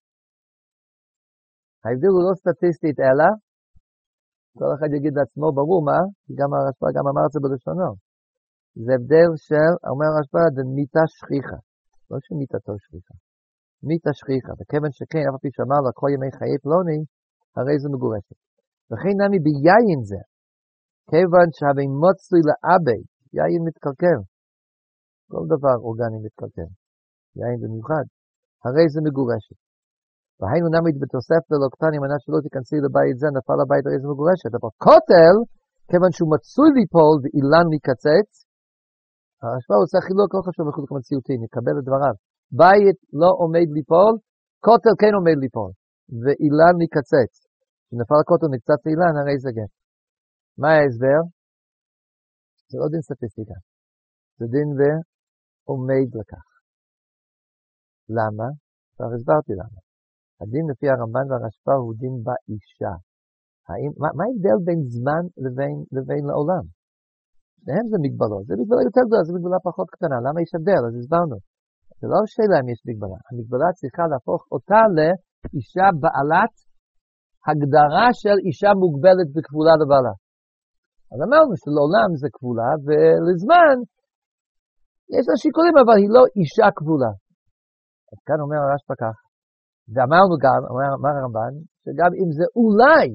ההבדל הוא לא סטטיסטית, אלא כל אחד יגיד לעצמו, ברור מה? כי גם הרשב"א גם אמר את זה בלשונו. זה הבדל של, אומר הרשב"א, דמיתה שכיחה. לא שמיתתו שכיחה. מיתה שכיחה. וכיוון שכן, אף על פי שאמר לה, כל ימי חיי פלוני, הרי זה מגורשת. וכן נמי ביין זה, כיוון שהבי מוצוי לאבי, יין מתקלקל. כל דבר אורגני מתקלקל. יין במיוחד. הרי זה מגורשת. והיינו נמית בתוספת ללוקטני, מנה שלא תיכנסי לבית זה, נפל הבית הרי זה מגורשת. אבל כותל, כיוון שהוא מצוי ליפול ואילן מקצץ, הרשב"א עושה חילוק לא חשוב בחילוק המציאותי, נקבל את דבריו. בית לא עומד ליפול, כותל כן עומד ליפול, ואילן מקצץ. כשנפל הכותל מקצץ אילן, הרי זה גט. מה ההסבר? זה לא דין סטטיסטיקה. זה דין ועומד לכך. למה? כבר הסברתי למה. הדין לפי הרמב"ן והרשב"א הוא דין באישה. האם, מה, מה ההבדל בין זמן לבין, לבין לעולם? שניהם זה מגבלות. זה מגבלה יותר גדולה, זה מגבלה פחות קטנה. למה יש הבדל? אז הסברנו. זה לא שאלה אם יש מגבלה. המגבלה צריכה להפוך אותה לאישה בעלת הגדרה של אישה מוגבלת וכבולה לבעלה. אז אמרנו שלעולם זה כבולה, ולזמן יש לה שיקולים, אבל היא לא אישה כבולה. אז כאן אומר הרשב"א כך. ואמרנו גם, אמר הרמב"ן, שגם אם זה אולי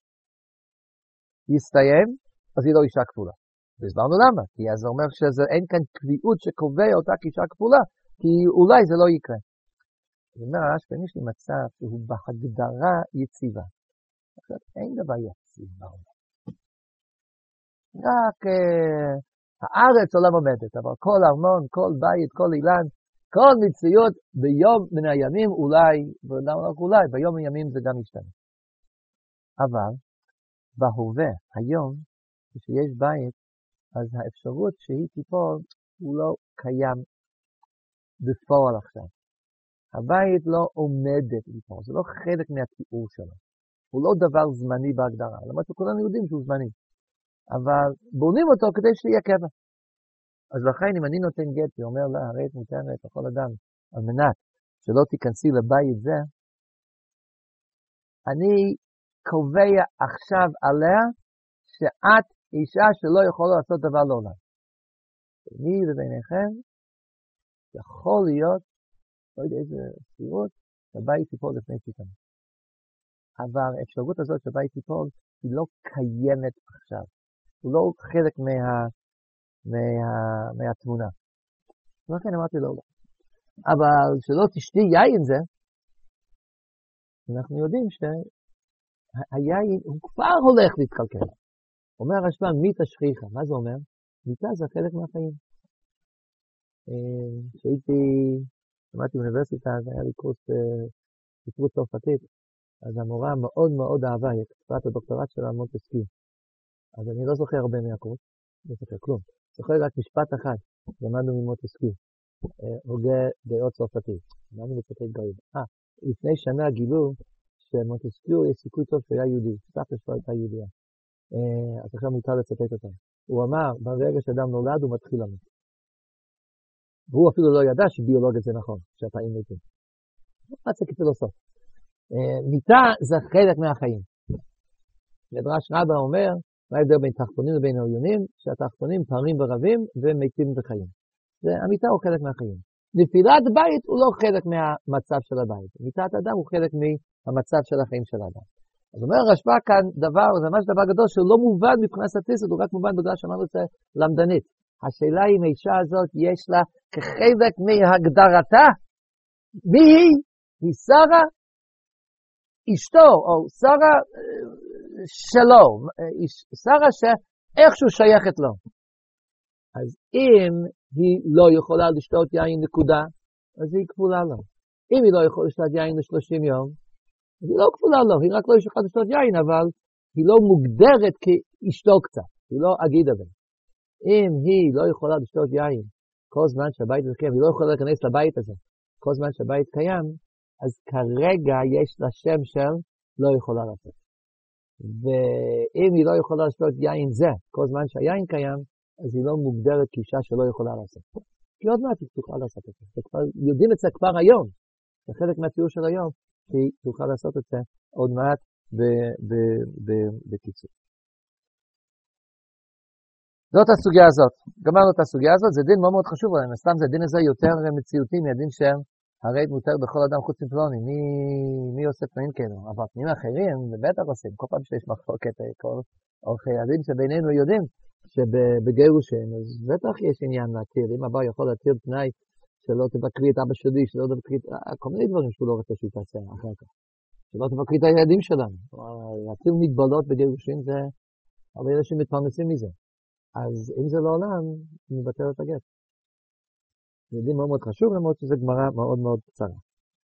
יסתיים, אז היא לא אישה כפולה. והסברנו למה, כי אז זה אומר שאין כאן קביעות שקובע אותה כאישה כפולה, כי אולי זה לא יקרה. זאת אומרת, הרשב"א, יש לי מצב שהוא בהגדרה יציבה. עכשיו, אין דבר יציב בעולם. רק uh, הארץ עולם עומדת, אבל כל ארמון, כל בית, כל אילן, כל מציאות ביום מן הימים אולי, ולא רק אולי, ביום מן הימים זה גם ישתנה. אבל בהווה, היום, כשיש בית, אז האפשרות שהיא תיפול הוא לא קיים בפועל עכשיו. הבית לא עומדת ליפול, זה לא חלק מהתיאור שלו. הוא לא דבר זמני בהגדרה, למרות שכולנו יודעים שהוא זמני. אבל בונים אותו כדי שיהיה קבע. אז לכן אם אני נותן גט ואומר לה, הרי את מותרת לכל אדם, על מנת שלא תיכנסי לבית זה, אני קובע עכשיו עליה שאת אישה שלא יכולה לעשות דבר לעולם. ביני וביניכם, יכול להיות, לא יודע איזה סבירות, שהבית ייפול לפני שיטה. אבל האפשרות הזאת שהבית ייפול, היא לא קיימת עכשיו. הוא לא חלק מה, מה, מהתמונה. לכן אמרתי לו, אבל שלא תשתי יין זה, אנחנו יודעים שהיין הוא כבר הולך להתקלקל. אומר הרשב"ם, מיתה שכיחה. מה זה אומר? מיתה זה חלק מהחיים. כשהייתי, למדתי באוניברסיטה, אז היה לי קורס ספרות צרפתית, אז המורה מאוד מאוד אהבה, היא כתבה את הדוקטורט שלה על מונטסקיו. אז אני לא זוכר הרבה מהקורס, לא זוכר כלום. זוכר רק משפט אחד, למדנו ממונטסקיו, הוגה דעות צרפתית. למדנו בצרפתית גאוד. אה, לפני שנה גילו שמונטסקיו יש סיכוי טוב שהיה יהודי, סבתא שלו הייתה יהודיה. אז עכשיו מותר לצטט אותם. הוא אמר, ברגע שאדם נולד הוא מתחיל למות. והוא אפילו לא ידע שביולוגית זה נכון, שאתה אין מתים. מה זה כפילוסוף? מיטה זה חלק מהחיים. מדרש רבה אומר, מה ההבדל בין תחתונים לבין עליונים? שהתחתונים פרים ורבים ומתים וחיים. המיטה הוא חלק מהחיים. נפילת בית הוא לא חלק מהמצב של הבית. מיטת אדם הוא חלק מהמצב של החיים של האדם. אז אומר הרשב"א כאן דבר, זה ממש דבר גדול שלא מובן מבחינה סטטיסטית, הוא רק מובן בגלל שאמרנו את זה למדנית. השאלה אם האישה הזאת יש לה כחלק מהגדרתה, מי היא? היא שרה, אשתו, או שרה שלו, שרה שאיכשהו שייכת לו. אז אם היא לא יכולה לשתות יין נקודה, אז היא כפולה לו. אם היא לא יכולה לשתות יין ל-שלושים יום, אז היא לא כפולה לו, היא רק לא יכולה לשתות יין, אבל היא לא מוגדרת כאשתו קצת, היא לא אגיד את זה. אם היא לא יכולה לשתות יין כל זמן שהבית הזה קיים, היא לא יכולה להיכנס לבית הזה כל זמן שהבית קיים, אז כרגע יש לה שם של לא יכולה לעשות. ואם היא לא יכולה לשתות יין זה כל זמן שהיין קיים, אז היא לא מוגדרת כאישה שלא יכולה לעשות. כי עוד מעט היא תוכל לעשות את זה. וכבר יודעים את זה כבר היום. זה חלק מהציור של היום, שהיא תוכל לעשות את זה עוד מעט בקיצור. זאת הסוגיה הזאת. גמרנו את הסוגיה הזאת, זה דין מאוד מאוד חשוב, אבל סתם זה דין הזה יותר מציאותי מהדין שם, הרי מותר בכל אדם חוץ מפלוני. מי, מי עושה תנאים כאלו? אבל תנאים אחרים, בטח עושים. כל פעם שיש מחלוקת, כל עורכי הדין שבינינו יודעים שבגירושין, אז בטח יש עניין להתיר. אם הבא יכול להתיר תנאי שלא תבקרי את אבא שלי, שלא תבקרי את... כל מיני דברים שהוא לא רוצה שהיא תעשה אחר כך. שלא תבקרי את הילדים שלנו. להתיר מגבלות בגירושין זה הרבה אנשים מתפרנסים מזה. אז אם זה לא עולם, נבטל את הגט. זה דין מאוד מאוד חשוב, למרות שזו גמרא מאוד מאוד קצרה.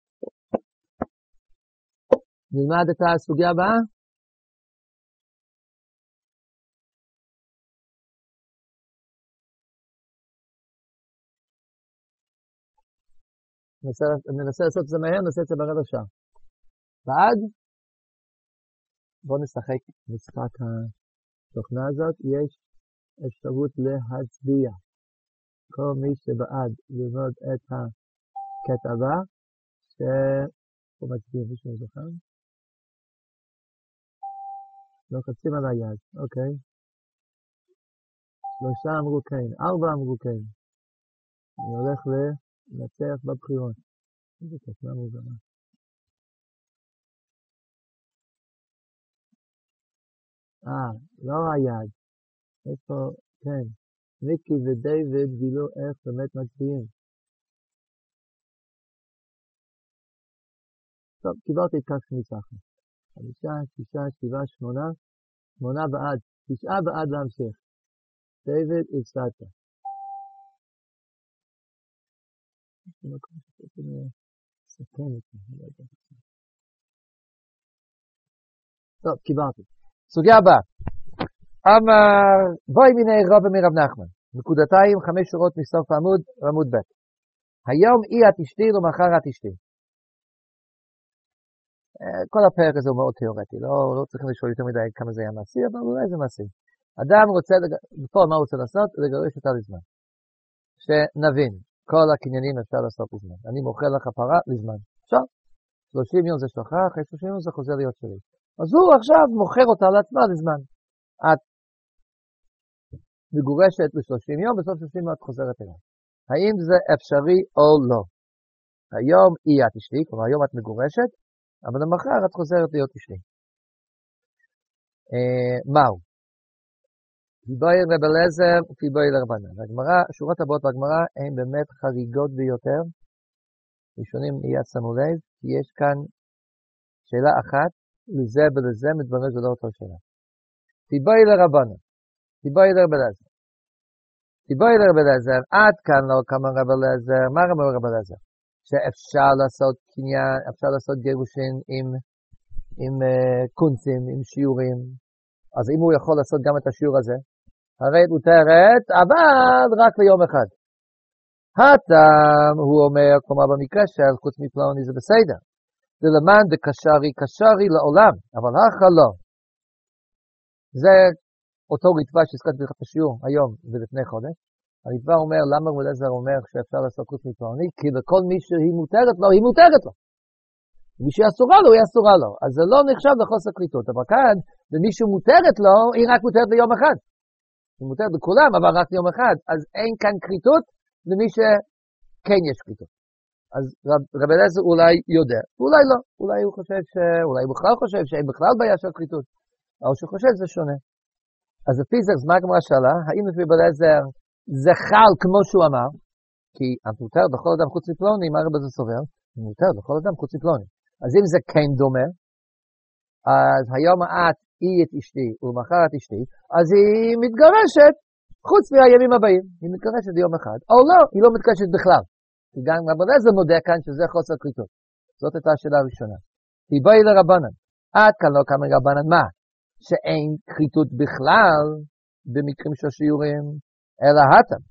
נלמד את הסוגיה הבאה. ננסה לעשות את זה מהר, נעשה את זה ברבע שעה. ועד, בואו נשחק משחק התוכנה הזאת, יש אפשרות להצביע. כל מי שבעד ללמוד את הקטע הבא, שהוא מצביע מישהו זוכר. לוחצים על היד, אוקיי. שלושה אמרו כן, ארבע אמרו כן. אני הולך לנצח בבחירות. איזה קטנה מוזרה. אה, לא היד. איפה, כן. מיקי ודייוויד גילו איך באמת מצביעים. טוב, קיבלתי את כך שניצחנו. חמישה, שישה, שבעה, שמונה. שמונה בעד. תשעה בעד להמשיך. דיוויד, הפסדת. טוב, קיבלתי. סוגיה הבאה. אמר, בואי מיני רב מרב נחמן. נקודתיים, חמש שורות מסוף העמוד, עמוד ב'. היום אי את אשתי ומחר את אשתי. כל הפרק הזה הוא מאוד תיאורטי, לא, לא צריכים לשאול יותר מדי כמה זה היה מעשי, אבל אולי זה מעשי. אדם רוצה, בפועל מה הוא רוצה לעשות? לגרש אותה לזמן. שנבין, כל הקניינים אפשר לעשות לזמן. אני מוכר לך פרה לזמן. עכשיו, שלושים יום זה שלך, אחרי שלושים יום זה חוזר להיות שלי. אז הוא עכשיו מוכר אותה לעצמה לזמן. את מגורשת ב-שלושים יום, בסוף שלושים יום את חוזרת אליו. האם זה אפשרי או לא? היום היא את אשתי, כלומר היום את מגורשת, אבל למחר את חוזרת להיות אשתי. אה, מהו? פיבוי רב אליעזר ופיבוי לרבנן. הגמרא, השורות הבאות בגמרא הן באמת חריגות ביותר. ראשונים מיד שמו לב, כי יש כאן שאלה אחת, לזה ולזה מתברר זה לא אותו שאלה. פיבוי לרבנן, פיבוי לרב אליעזר. פיבוי לרב אליעזר, עד כאן לא כמה רב אליעזר, מה אמר רב אליעזר? שאפשר לעשות קניין, אפשר לעשות גירושין עם, עם uh, קונצים, עם שיעורים. אז אם הוא יכול לעשות גם את השיעור הזה, הרי מותרת, אבל רק ליום אחד. הטעם, הוא אומר, כלומר במקרה של חוץ מפלוני זה בסדר. זה למען דקשרי, קשרי לעולם, אבל אחר לא. זה אותו ריטב"א שהזכרתי לך את השיעור היום ולפני חודש. הריטב"א אומר, למה רב אליעזר אומר שאפשר לעשות חוץ מפלוני? כי לכל מי שהיא מותרת לו, היא מותרת לו. מי שהיא אסורה לו, היא אסורה לו. אז זה לא נחשב לחוסר כריתות. אבל כאן, למי שמותרת לו, היא רק מותרת ליום אחד. היא מותרת לכולם, אבל רק ליום אחד. אז אין כאן כריתות למי שכן יש כריתות. אז רב, רב אליעזר אולי יודע, אולי לא. אולי הוא חושב ש... אולי הוא בכלל חושב שאין בכלל בעיה של כריתות. או שהוא חושב שזה שונה. אז לפי זה, אז מה הגמרא שאלה? האם לפי רב אליעזר זה חל כמו שהוא אמר? כי המותר בכל אדם חוץ מפלוני, מה רב אליעזר סובר? מותר בכל אדם חוץ מפלוני. אז אם זה כן דומה, אז היום את היא את אשתי ולמחר את אשתי, אז היא מתגרשת חוץ מהימים הבאים. היא מתגרשת יום אחד, או לא, היא לא מתגרשת בכלל. כי גם רב אליעזר מודה כאן שזה חוסר כריתות. זאת הייתה השאלה הראשונה. היא באה לרבנן. עד כאן לא כמה רבנן מה? שאין כריתות בכלל במקרים של שיעורים, אלא הטם.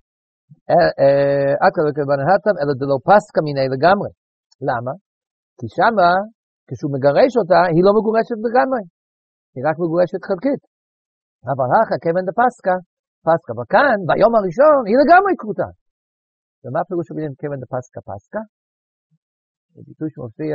עד כאן לא כמה רבנן הטם, אלא דלא פסקה מיני לגמרי. למה? כי שמה, כשהוא מגרש אותה, היא לא מגורשת לגמרי. היא רק מגורשת חלקית. אבל אחר כיוון דפסקה, פסקה. וכאן, ביום הראשון, היא לגמרי כרותה. ומה פירוש המילים כיוון דפסקה פסקה? זה ביטוי שמופיע,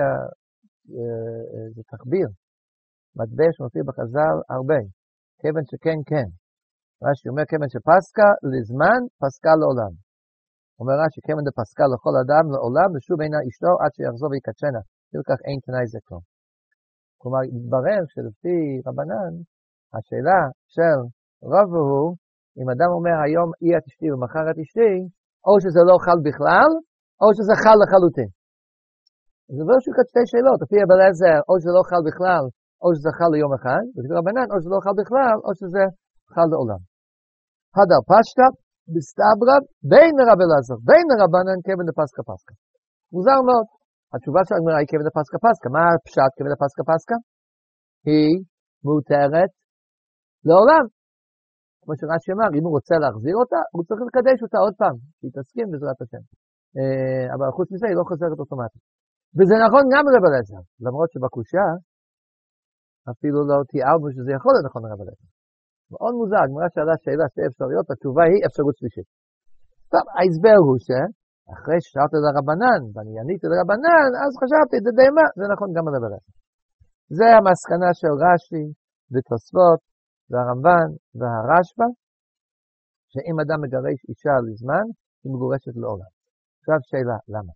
זה תחביר. מטבע שמופיע בחז"ל הרבה. כיוון שכן כן. רש"י אומר כיוון שפסקה לזמן, פסקה לעולם. אומר רש"י כיוון דפסקה לכל אדם לעולם, ושוב אינה אשתו עד שיחזור ויקדשנה. כך אין תנאי זה כלום. כלומר, התברר שלפי רבנן, השאלה של רב הוא, אם אדם אומר היום היא את אשתי ומחר את אשתי, או שזה לא חל בכלל, או שזה חל לחלוטין. זה דבר שהוא כאן שתי שאלות, לפי רב אליעזר, או שזה לא חל בכלל, או שזה חל ליום אחד, ולפי רבנן, או שזה לא חל בכלל, או שזה חל לעולם. הדר פשטה, בסתברא, בין רב אליעזר, בין רבנן, כיוון דפסקה פסקה. מוזר מאוד. התשובה של הגמרא היא כיוון דפסקה פסקה. מה הפשט כיוון דפסקה פסקה? היא מותרת לעולם. כמו שרש"י אמר, אם הוא רוצה להחזיר אותה, הוא צריך לקדש אותה עוד פעם, שהיא תסכים בעזרת השם. אבל חוץ מזה היא לא חוזרת אוטומטית. וזה נכון גם לרב אליעזר, למרות שבקושיה אפילו לא תיארנו שזה יכול להיות נכון לרב אליעזר. מאוד מוזר, הגמרא שאלה שאלה שתי אפשרויות, התשובה היא אפשרות שלישית. טוב, ההסבר הוא ש... אחרי ששאלתי לרבנן, ואני עניתי לרבנן, אז חשבתי, זה די מה, זה נכון גם לדבר הזה. זה המסקנה של רש"י, ותוספות, והרמב"ן, והרשב"א, שאם אדם מגרש אישה לזמן, היא מגורשת לעולם. עכשיו שאלה, למה?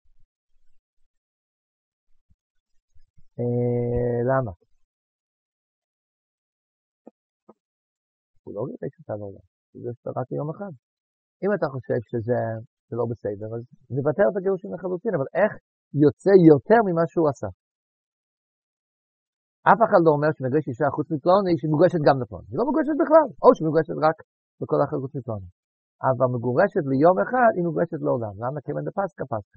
אה, למה? הוא לא גירש אותה לעולם, זה רק ליום אחד. אם אתה חושב שזה... זה לא בסדר, אז נוותר את הגירושים לחלוטין, אבל איך יוצא יותר ממה שהוא עשה? אף אחד לא אומר שמגרש אישה חוץ מפלוני, שהיא מגורשת גם לפלוני. היא לא מגורשת בכלל, או שהיא מגורשת רק בכל אחר חוץ מפלוני. אבל מגורשת ליום אחד, היא מגורשת לעולם. למה? כיוון דפסקה פסקה.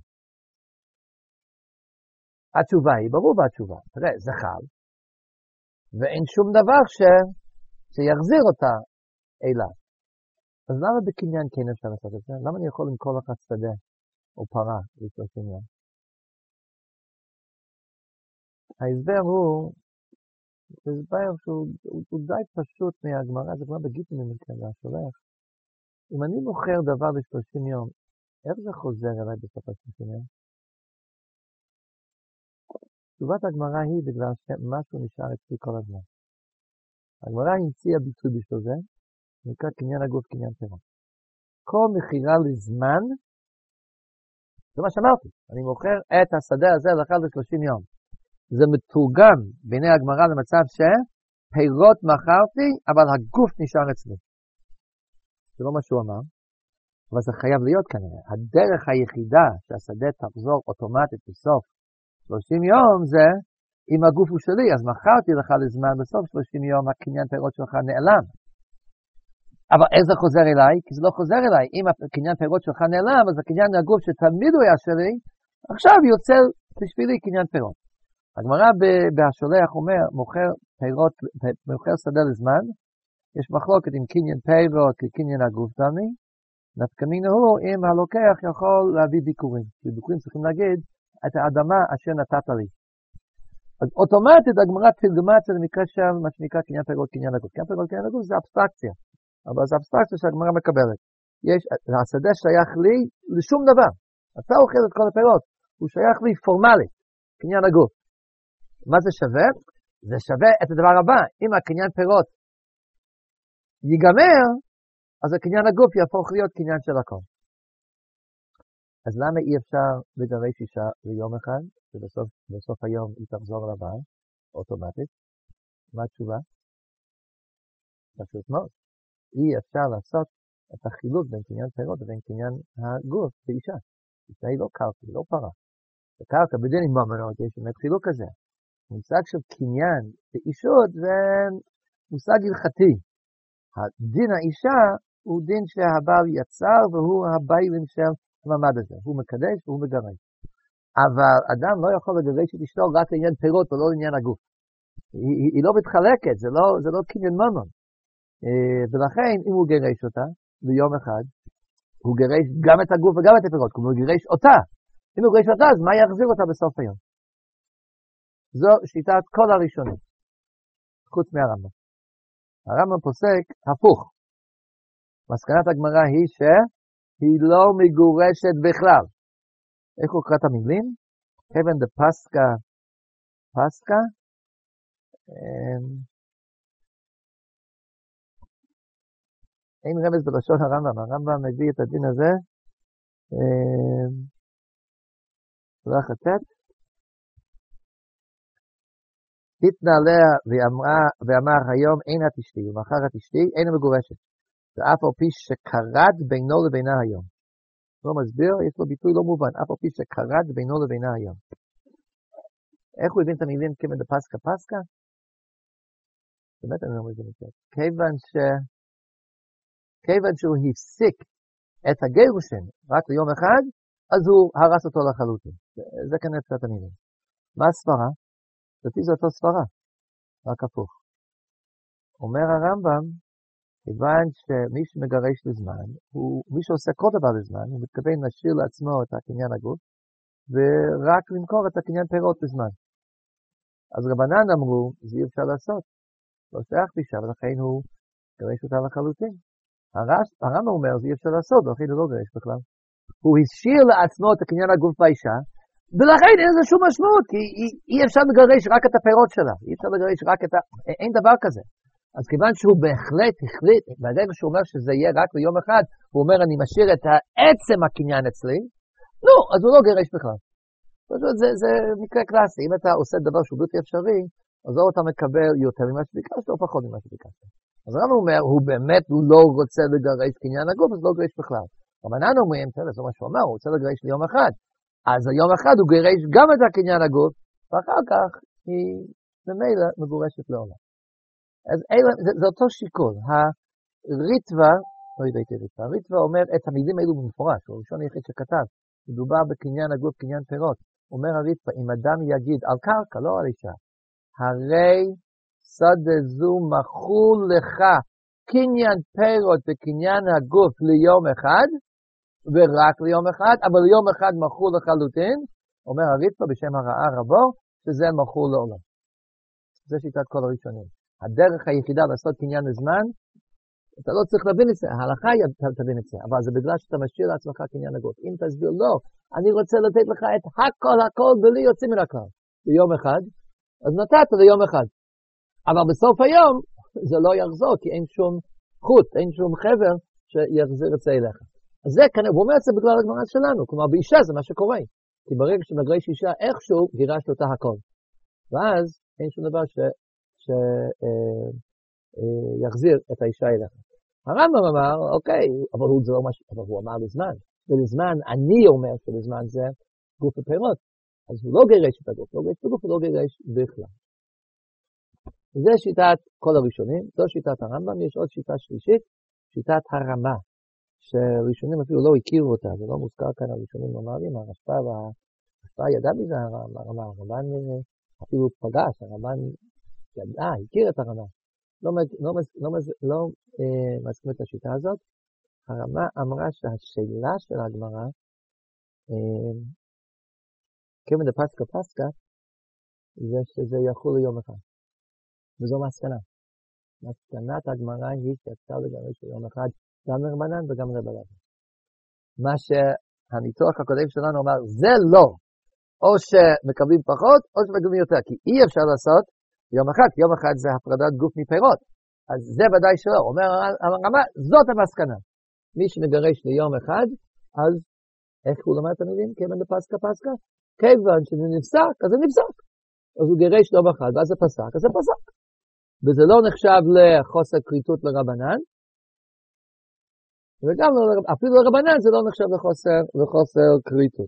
התשובה היא, ברור בתשובה, תראה, זה חל, ואין שום דבר ש... שיחזיר אותה אליו. אז למה בקניין כן אפשר לעשות את זה? למה אני יכול למכור לך שדה או פרה ל-שלושים יום? ההסבר הוא, זה הסבר שהוא הוא די פשוט מהגמרא, זה כבר בגיטין ממכן והשולח. אם אני מוכר דבר ב-שלושים יום, איך זה חוזר אליי בסוף ה-שלושים יום? תשובת הגמרא היא בגלל שמשהו נשאר אצלי כל הזמן. הגמרא המציאה ביטוי בשביל זה, נקרא קניין הגוף, קניין פירות. כל מחירה לזמן, זה מה שאמרתי. אני מוכר את השדה הזה לאחד ל-שלושים יום. זה מתורגם בעיני הגמרא למצב שפירות מכרתי, אבל הגוף נשאר אצלי. זה לא מה שהוא אמר, אבל זה חייב להיות כנראה. הדרך היחידה שהשדה תחזור אוטומטית בסוף שלושים יום זה אם הגוף הוא שלי, אז מכרתי לך לזמן, בסוף שלושים יום הקניין פירות שלך נעלם. אבל איך זה חוזר אליי? כי זה לא חוזר אליי. אם הקניין פירות שלך נעלם, אז הקניין הגוף שתמיד הוא היה שלי, עכשיו יוצר בשבילי קניין פירות. הגמרא בהשולח אומר, מוכר פירות, מוכר שדה לזמן, יש מחלוקת עם קניין פירות כקניין הגוף דמי, נפקא מינה הוא אם הלוקח יכול להביא ביקורים. ביקורים צריכים להגיד את האדמה אשר נתת לי. אז אוטומטית הגמרא תרגמה את זה למקרה שם, מה שנקרא קניין פירות, קניין הגוף. קניין פירות, קניין הגוף זה אבסטרקציה. אבל זה אבסטרקציה שהגמרא מקבלת. יש, השדה שייך לי לשום דבר. אתה אוכל את כל הפירות. הוא שייך לי פורמלית, קניין הגוף. מה זה שווה? זה שווה את הדבר הבא. אם הקניין פירות ייגמר, אז הקניין הגוף יהפוך להיות קניין של הכל. אז למה אי אפשר לגרש אישה ליום אחד, ובסוף בסוף היום היא תחזור לבעל, אוטומטית? מה התשובה? פשוט מאוד. אי אפשר לעשות את החילוק בין קניין פירות לבין קניין הגוף באישה. אישה היא לא קרקע, היא לא פרה. בקרקע בדין עם ממונות יש באמת חילוק כזה. מושג של קניין באישות זה מושג הלכתי. הדין האישה הוא דין שהבעל יצר והוא הבעלים של המעמד הזה. הוא מקדש והוא מגרש. אבל אדם לא יכול לגרש את אשתו רק לעניין פירות ולא לעניין הגוף. היא, היא, היא לא מתחלקת, זה לא, זה לא קניין ממון. ולכן אם הוא גרש אותה ביום אחד, הוא גרש גם את הגוף וגם את הפירות, כלומר הוא גרש אותה. אם הוא גרש אותה, אז מה יחזיר אותה בסוף היום? זו שיטת כל הראשונים, חוץ מהרמב"ם. הרמב"ם פוסק הפוך. מסקנת הגמרא היא שהיא לא מגורשת בכלל. איך הוא קרא את המילים? כיוון דה פסקה, פסקה, אין רמז בלשון הרמב"ם. הרמב"ם מביא את הדין הזה, הולך לתת, התנה עליה ואמר היום אין את אשתי, ומחר את אשתי אין מגורשת. ואף על פי שקרד בינו לבינה היום. לא מסביר, יש לו ביטוי לא מובן, אף על פי שקרד בינו לבינה היום. איך הוא הבין את המילים כיוון דה פסקה פסקה? באמת אני לא מבין את זה. כיוון ש... כיוון שהוא הפסיק את הגירושין רק ליום אחד, אז הוא הרס אותו לחלוטין. זה כנראה פשט המילים. מה הסברה? לפי זה אותו סברה, רק הפוך. אומר הרמב"ם, כיוון שמי שמגרש לזמן, הוא, מי שעושה כל דבר לזמן, הוא מתכוון להשאיר לעצמו את הקניין הגוף, ורק למכור את הקניין פירות לזמן. אז רבנן אמרו, זה אי אפשר לעשות. לא שייך בישה, ולכן הוא גרש אותה לחלוטין. הרמב"ם אומר, זה אי אפשר לעשות, ולכן הוא לא גרש בכלל. הוא השאיר לעצמו את הקניין הגוף באישה, ולכן אין לזה שום משמעות, כי אי אפשר לגרש רק את הפירות שלה, אי אפשר לגרש רק את ה... אין דבר כזה. אז כיוון שהוא בהחלט החליט, ברגע שהוא אומר שזה יהיה רק ליום אחד, הוא אומר, אני משאיר את העצם הקניין אצלי, נו, אז הוא לא גרש בכלל. זה, זה מקרה קלאסי, אם אתה עושה דבר שהוא בלתי אפשרי, אז או אתה מקבל יותר ממה שביקשת, או פחות ממה שביקשת. אז הרמב"ם אומר, הוא באמת לא רוצה לגרש קניין הגוף, אז לא גרש בכלל. רבנן אומרים, זה מה שהוא אומר, הוא רוצה לגרש ליום אחד. אז היום אחד הוא גרש גם את הקניין הגוף, ואחר כך היא ממילא מגורשת לעולם. אז אלה, זה, זה אותו שיקול. הריטווה, לא ידעתי ריטווה, הריטווה אומר את המילים האלו במפורש, הוא הראשון היחיד שכתב, מדובר בקניין הגוף, קניין פירות. אומר הריטווה, אם אדם יגיד על קרקע, לא על אישה, הרי שדה זו מחול לך קניין פירות וקניין הגוף ליום אחד, ורק ליום אחד, אבל ליום אחד מחול לחלוטין, אומר הריטווה בשם הרעה רבו, שזה מחול לעולם. זה שיטת כל הראשונים. הדרך היחידה לעשות קניין לזמן, אתה לא צריך להבין את זה, ההלכה היא תבין את זה, אבל זה בגלל שאתה משאיר לעצמך קניין הגוף. אם תסביר, לא, אני רוצה לתת לך את הכל, הכל, בלי יוצאים מן הכלל. ביום אחד, אז נתת ליום אחד. אבל בסוף היום, זה לא יחזור, כי אין שום חוט, אין שום חבר שיחזיר את זה אליך. אז זה כנראה, הוא אומר את זה בגלל הגמרא שלנו, כלומר באישה זה מה שקורה. כי ברגע שמגרש אישה איכשהו, גירש אותה הכל. ואז אין שום דבר שיחזיר את האישה אליך. הרמב"ם אמר, אוקיי, אבל הוא, לא מש... אבל הוא אמר לזמן. ולזמן, אני אומר שלזמן זה גוף הפירות. אז הוא לא גירש את הגוף, לא גירש את הגוף, הוא לא גירש בכלל. זה שיטת כל הראשונים, זו שיטת הרמב"ם. יש עוד שיטה שלישית, שיטת הרמה, שראשונים אפילו לא הכירו אותה, זה לא מוזכר כאן הראשונים נורמליים, הרשב"א והרשב"א ידע מזה, הרמב"ם, הרמב"ן אפילו פגש, הרמב"ן ידע, הכיר את הרמה. לא, לא, לא, לא אה, מסכים את השיטה הזאת. הרמה אמרה שהשאלה של הגמרא, אה, כמד פסקה פסקה, זה שזה יחול ליום אחד. וזו מסקנה. מסקנת הגמרא היא שאפשר לגרש ליום אחד גם לרבנן וגם לבלען. מה שהניתוח הקודם שלנו אומר, זה לא. או שמקבלים פחות, או שמקבלים יותר. כי אי אפשר לעשות יום אחד, כי יום אחד זה הפרדת גוף מפירות. אז זה ודאי שלא. אומר הרמה, זאת המסקנה. מי שמגרש ליום אחד, אז איך הוא לומד את המילים? כיוון לפסקה פסקה? כיוון שזה נפסק, אז זה נפסק. אז הוא גירש ליום אחד, ואז זה פסק, אז זה פסק. וזה לא נחשב לחוסר כריתות לרבנן, וגם לא, אפילו לרבנן זה לא נחשב לחוסר, לחוסר כריתות.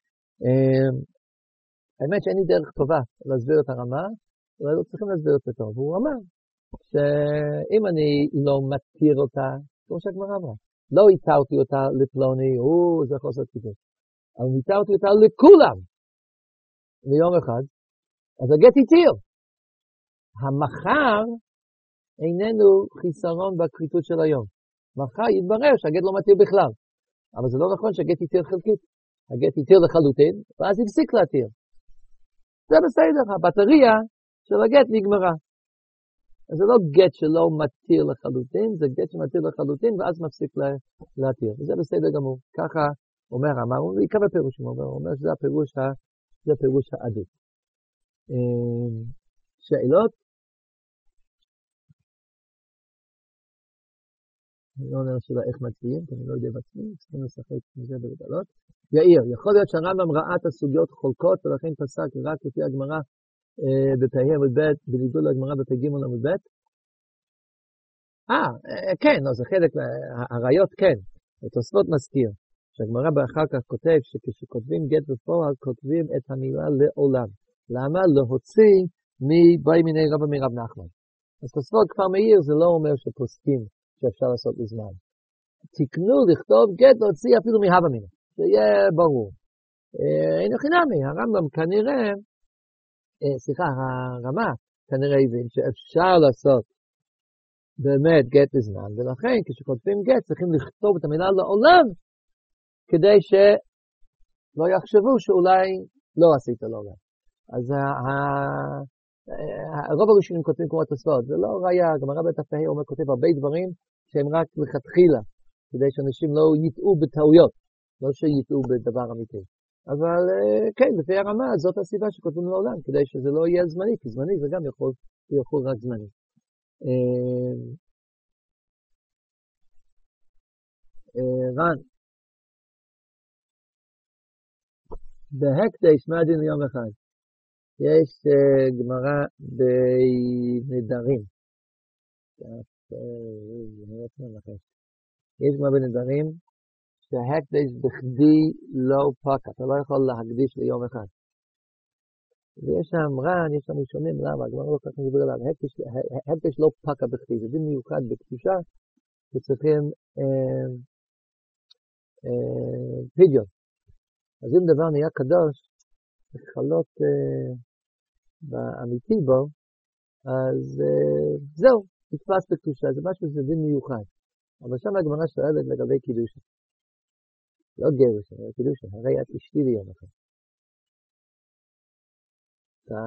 האמת שאין לי דרך טובה להסביר את הרמה, אבל לא צריכים להסביר את זה טוב. הוא אמר שאם אני לא מתיר אותה, כמו שהגמרא אמרה, לא התרתי אותה לפלוני, הוא, זה חוסר כריתות. אבל התרתי אותה לכולם, ליום אחד, אז הגט התיר. המחר איננו חיסרון בכריתות של היום. מחר יתברר שהגט לא מתיר בכלל. אבל זה לא נכון שהגט יתיר חלקית. הגט יתיר לחלוטין, ואז יפסיק להתיר. זה בסדר, הבטריה של הגט נגמרה. אז זה לא גט שלא מתיר לחלוטין, זה גט שמתיר לחלוטין, ואז מפסיק להתיר. וזה בסדר גמור. ככה אומר אמר, הוא יקבל פירוש, הוא אומר, הוא אומר שזה הפירוש, זה הפירוש העדיף. שאלות? אני לא אומר שאלה איך מצביעים, כי אני לא יודע בעצמי, צריכים לשחק מזה ולגלות. יאיר, יכול להיות שהרמב"ם ראה את הסוגיות חולקות, ולכן פסק רק לפי הגמרא בפ"ה וב' בניגוד לגמרא בפ"ג וב'. אה, כן, לא, זה חלק, הראיות כן. התוספות מזכיר, שהגמרא באחר כך כותב שכשכותבים גט בפועל, כותבים את המילה לעולם. למה? להוציא מבית מיני רבא מרב נחמן. אז תוספות כבר מאיר, זה לא אומר שפוסקים שאפשר לעשות בזמן. תקנו לכתוב גט להוציא אפילו מהווה מינה. זה יהיה ברור. אין חינמי, הרמב"ם כנראה, סליחה, הרמה כנראה הבין שאפשר לעשות באמת גט בזמן, ולכן כשכותבים גט צריכים לכתוב את המילה לעולם, כדי שלא יחשבו שאולי לא עשית לעולם. אז הרוב הראשונים כותבים כמו התוספות, זה לא ראיה, הגמרא בת"ה אומר כותב הרבה דברים שהם רק לכתחילה, כדי שאנשים לא יטעו בטעויות, לא שיטעו בדבר אמיתי. אבל כן, לפי הרמה, זאת הסיבה שכותבים לעולם, כדי שזה לא יהיה זמני, כי זמני זה גם יכול, יכול רק זמני. רן, בהקדש מה הדין ליום אחד? יש גמרא בנדרים. יש גמרא בנדרים שההקדש בכדי לא פקע. אתה לא יכול להקדיש ליום אחד. ויש שם רן, יש שם ראשונים, למה? הגמרא לא כך מדבר עליו. הקדש לא פקע בכדי. זה דין מיוחד בקדושה שצריכים פדיון. אז אם דבר נהיה קדוש, חלות באמיתי בו, אז זהו, נתפס בקדושה, זה משהו שזה דין מיוחד. אבל שם הגמרא שואלת לגבי קידושה. לא גירוש, אבל קידושה, הרי את אשתי ליום אחד. אתה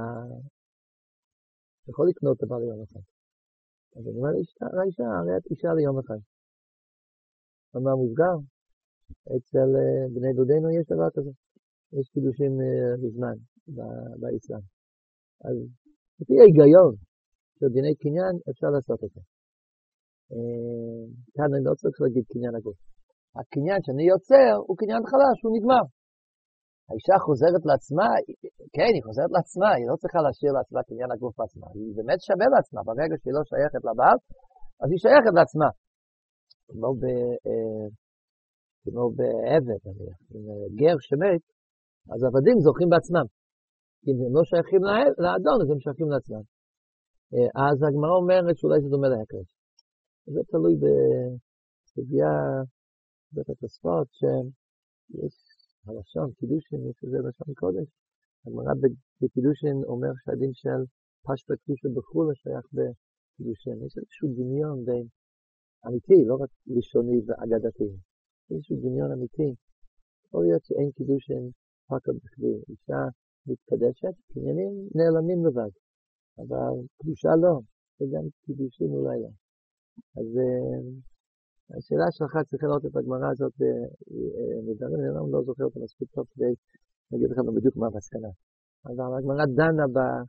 יכול לקנות דבר ליום אחד. אז אני אומר לאישה, הרי את אישה ליום אחד. מה מוסגר? אצל בני דודינו יש דבר כזה. יש קידושים בזמן באסלאם. אז לפי ההיגיון של דיני קניין אפשר לעשות את זה. כאן אני לא צריך להגיד קניין הגוף. הקניין שאני יוצר הוא קניין חלש, הוא נגמר. האישה חוזרת לעצמה, כן, היא חוזרת לעצמה, היא לא צריכה להשאיר לעצמה קניין הגוף לעצמה, היא באמת שווה לעצמה, ברגע שהיא לא שייכת לבעל, אז היא שייכת לעצמה. כמו, ב, אה, כמו בעבד, עם גר שמת, אז עבדים זוכים בעצמם. אם הם לא שייכים לאדון, אז הם שייכים לעצמם. אז הגמרא אומרת שאולי זה דומה להקרש. זה תלוי בסוגיה, בית התוספות, שיש הלשון, קידושין, יש לזה לשון קודש. הגמרא בקידושין אומר שהדין של פשטה קדושה בחו"ל שייך בקידושין. יש איזשהו דמיון בין אמיתי, לא רק ראשוני ואגדתי. יש איזשהו דמיון אמיתי. יכול להיות שאין קידושין פקד בכדי. אישה מתקדשת, קניינים נעלמים לבד. אבל קדושה לא, וגם קידושין אולי לא. אז השאלה שלך צריכה לראות את הגמרא הזאת נדרים, אני לא זוכר אותה מספיק טוב כדי להגיד לכם בדיוק מה המסקנה. אבל הגמרא דנה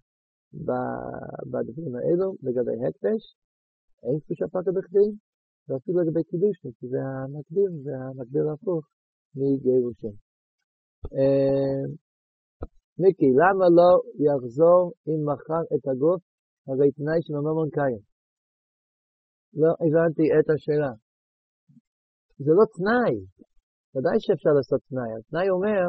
בדברים האלו לגבי הקדש, אין קדושה פקד בכדי, ואפילו לגבי קידושין, כי זה המקביל, זה המקביל ההפוך מגירושין. מיקי, למה לא יחזור אם מכר את הגוף, הרי תנאי של הממון קיים? לא הבנתי את השאלה. זה לא תנאי. ודאי שאפשר לעשות תנאי. התנאי אומר,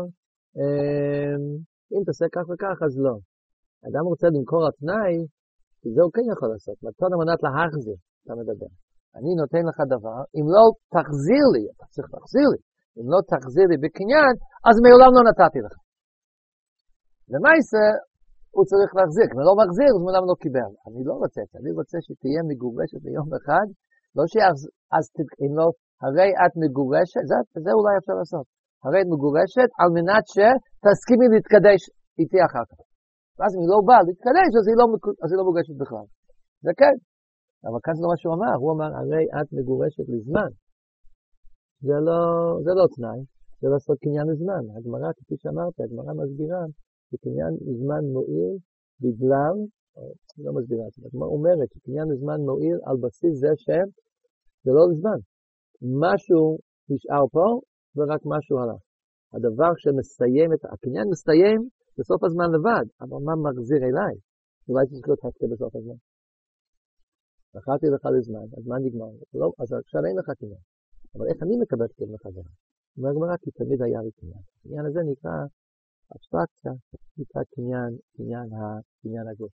אם תעשה כך וכך, אז לא. אדם רוצה למכור התנאי, כי זה הוא כן יכול לעשות. מתון המנת להחזיר, אתה מדבר. אני נותן לך דבר, אם לא תחזיר לי, אתה צריך להחזיר לי. אם לא תחזיר לי בקניין, אז מעולם לא נתתי לך. למעשה, הוא צריך להחזיר. אם הוא לא מחזיר, אז מעולם לא קיבל. אני לא רוצה את זה. אני רוצה שתהיה מגורשת ביום אחד, לא שאז אם לא, הרי את מגורשת, זה, זה אולי אפשר לעשות. הרי את מגורשת על מנת שתסכימי להתקדש איתי אחר כך. ואז אם היא לא באה להתקדש, אז היא לא, אז היא לא מגורשת בכלל. זה כן. אבל כאן זה לא מה שהוא אמר. הוא אמר, הרי את מגורשת לזמן. זה לא, זה לא תנאי. זה לעשות קניין לזמן. הגמרא, כפי שאמרתי, הגמרא מסבירה, שקניין זמן מועיל בגלל, לא מסבירה, הגמרא אומרת שקניין זמן מועיל על בסיס זה שזה לא לזמן. משהו נשאר פה ורק משהו הלך. הדבר שמסיים, את הקניין מסתיים בסוף הזמן לבד, אבל מה מחזיר אליי? אולי צריך להיות חצי בסוף הזמן. נתתי לך לזמן, הזמן נגמר, לא, אז עכשיו אין לך קניין. אבל איך אני מקבל קניין לחזרה? אומר הגמרא, כי תמיד היה לי קניין. הקניין הזה נקרא אבסטרקציה, נקרא קניין, קניין, קניין הגוף.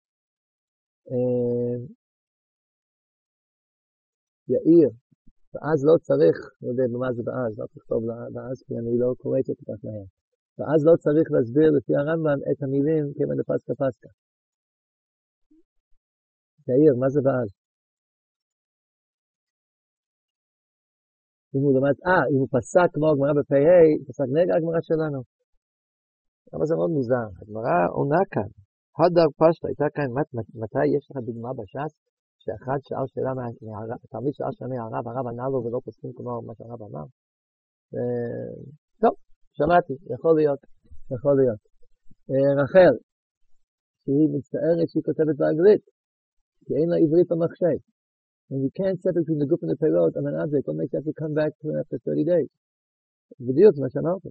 יאיר, ואז לא צריך, לא יודע במה זה ואז, לא תכתוב ואז, כי אני לא קורא את זה כל כך מהר. ואז לא צריך להסביר לפי הרמב"ם את המילים כמן לפסקה פסקה. יאיר, מה זה ואז? אם הוא למד, אה, אם הוא פסק כמו הגמרא בפ"ה, פסק נגד הגמרא שלנו. אבל זה מאוד מוזר. הגמרא עונה כאן. הדר פשטה, הייתה כאן, מתי יש לך דוגמה בש"ס, שאחד שאל שאלה, תמיד שאל שאלה מהרב, הרב ענה לו ולא פוסקים כמו מה שהרב אמר. טוב, שמעתי, יכול להיות, יכול להיות. רחל, שהיא מצטערת שהיא כותבת באנגלית, כי אין לה עברית במחשב. And you can't separate between the guf and the perot and an object. What makes that to come back to it after thirty days? בדיוק, מה שאמרתי.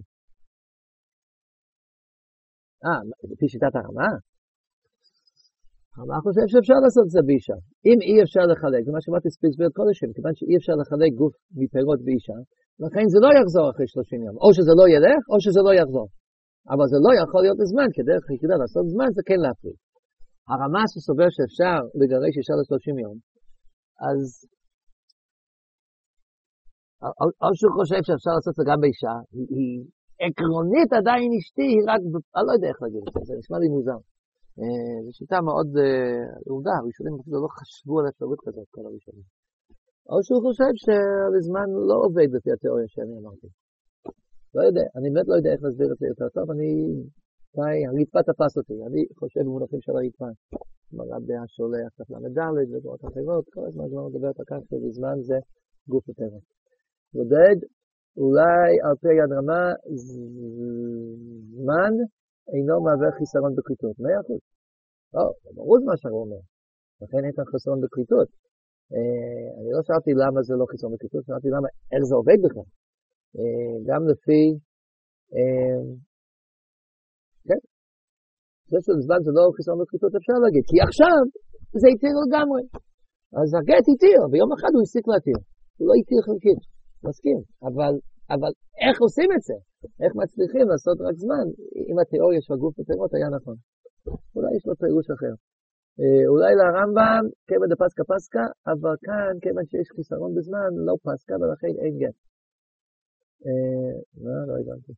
אה, לפי שיטת הרמה? הרמה חושב שאפשר לעשות את זה באישה. אם אי אפשר לחלק, זה מה שאמרתי ספיצברד קודשים, כיוון שאי אפשר לחלק גוף מפירות באישה, לכן זה לא יחזור אחרי שלושים יום. או שזה לא ילך, או שזה לא יחזור. אבל זה לא יכול להיות בזמן, כדרך היחידה לעשות זמן, זה כן להפריד. הרמה שסובר שאפשר לגרש אישה ל-שלושים יום, אז או שהוא חושב שאפשר לעשות את זה גם באישה, היא עקרונית עדיין אשתי, היא רק, אני לא יודע איך להגיד את זה, זה נשמע לי מוזר. זו שיטה מאוד עובדה, הראשונים אפילו לא חשבו על אפשרות כזאת, כל הראשונים. או שהוא חושב שהזמן לא עובד לפי התיאוריה שאני אמרתי. לא יודע, אני באמת לא יודע איך להסביר את זה יותר טוב, אני, הרצפה תפס אותי, אני חושב במונחים של הרצפה. מרבי השולח, כך למדלת ובאות אחרות, כל הזמן כבר מדברת על כך שבזמן זה גוף הטבע. ודד, אולי על פי יד רמה, זמן אינו מהווה חיסרון בקריטות. מאה אחוז. לא, זה ברור מה שאני אומר. לכן אין כאן חיסרון בקריטות. אני לא שאלתי למה זה לא חיסרון בקריטות, שאלתי למה, איך זה עובד בכלל. גם לפי, כן, זה של זמן זה לא חיסרון בכריתות אפשר להגיד, כי עכשיו זה התיר לגמרי. אז הגט התיר, ויום אחד הוא הפסיק להתיר. הוא לא התיר חלקית, מסכים. אבל, אבל איך עושים את זה? איך מצליחים לעשות רק זמן? אם התיאוריה של הגוף בפירות היה נכון. אולי יש לו פירוש אחר. אולי לרמב"ם, כיוון דפסקה פסקה, אבל כאן, כיוון שיש חיסרון בזמן, לא פסקה, ולכן אין גט. לא, לא הבנתי.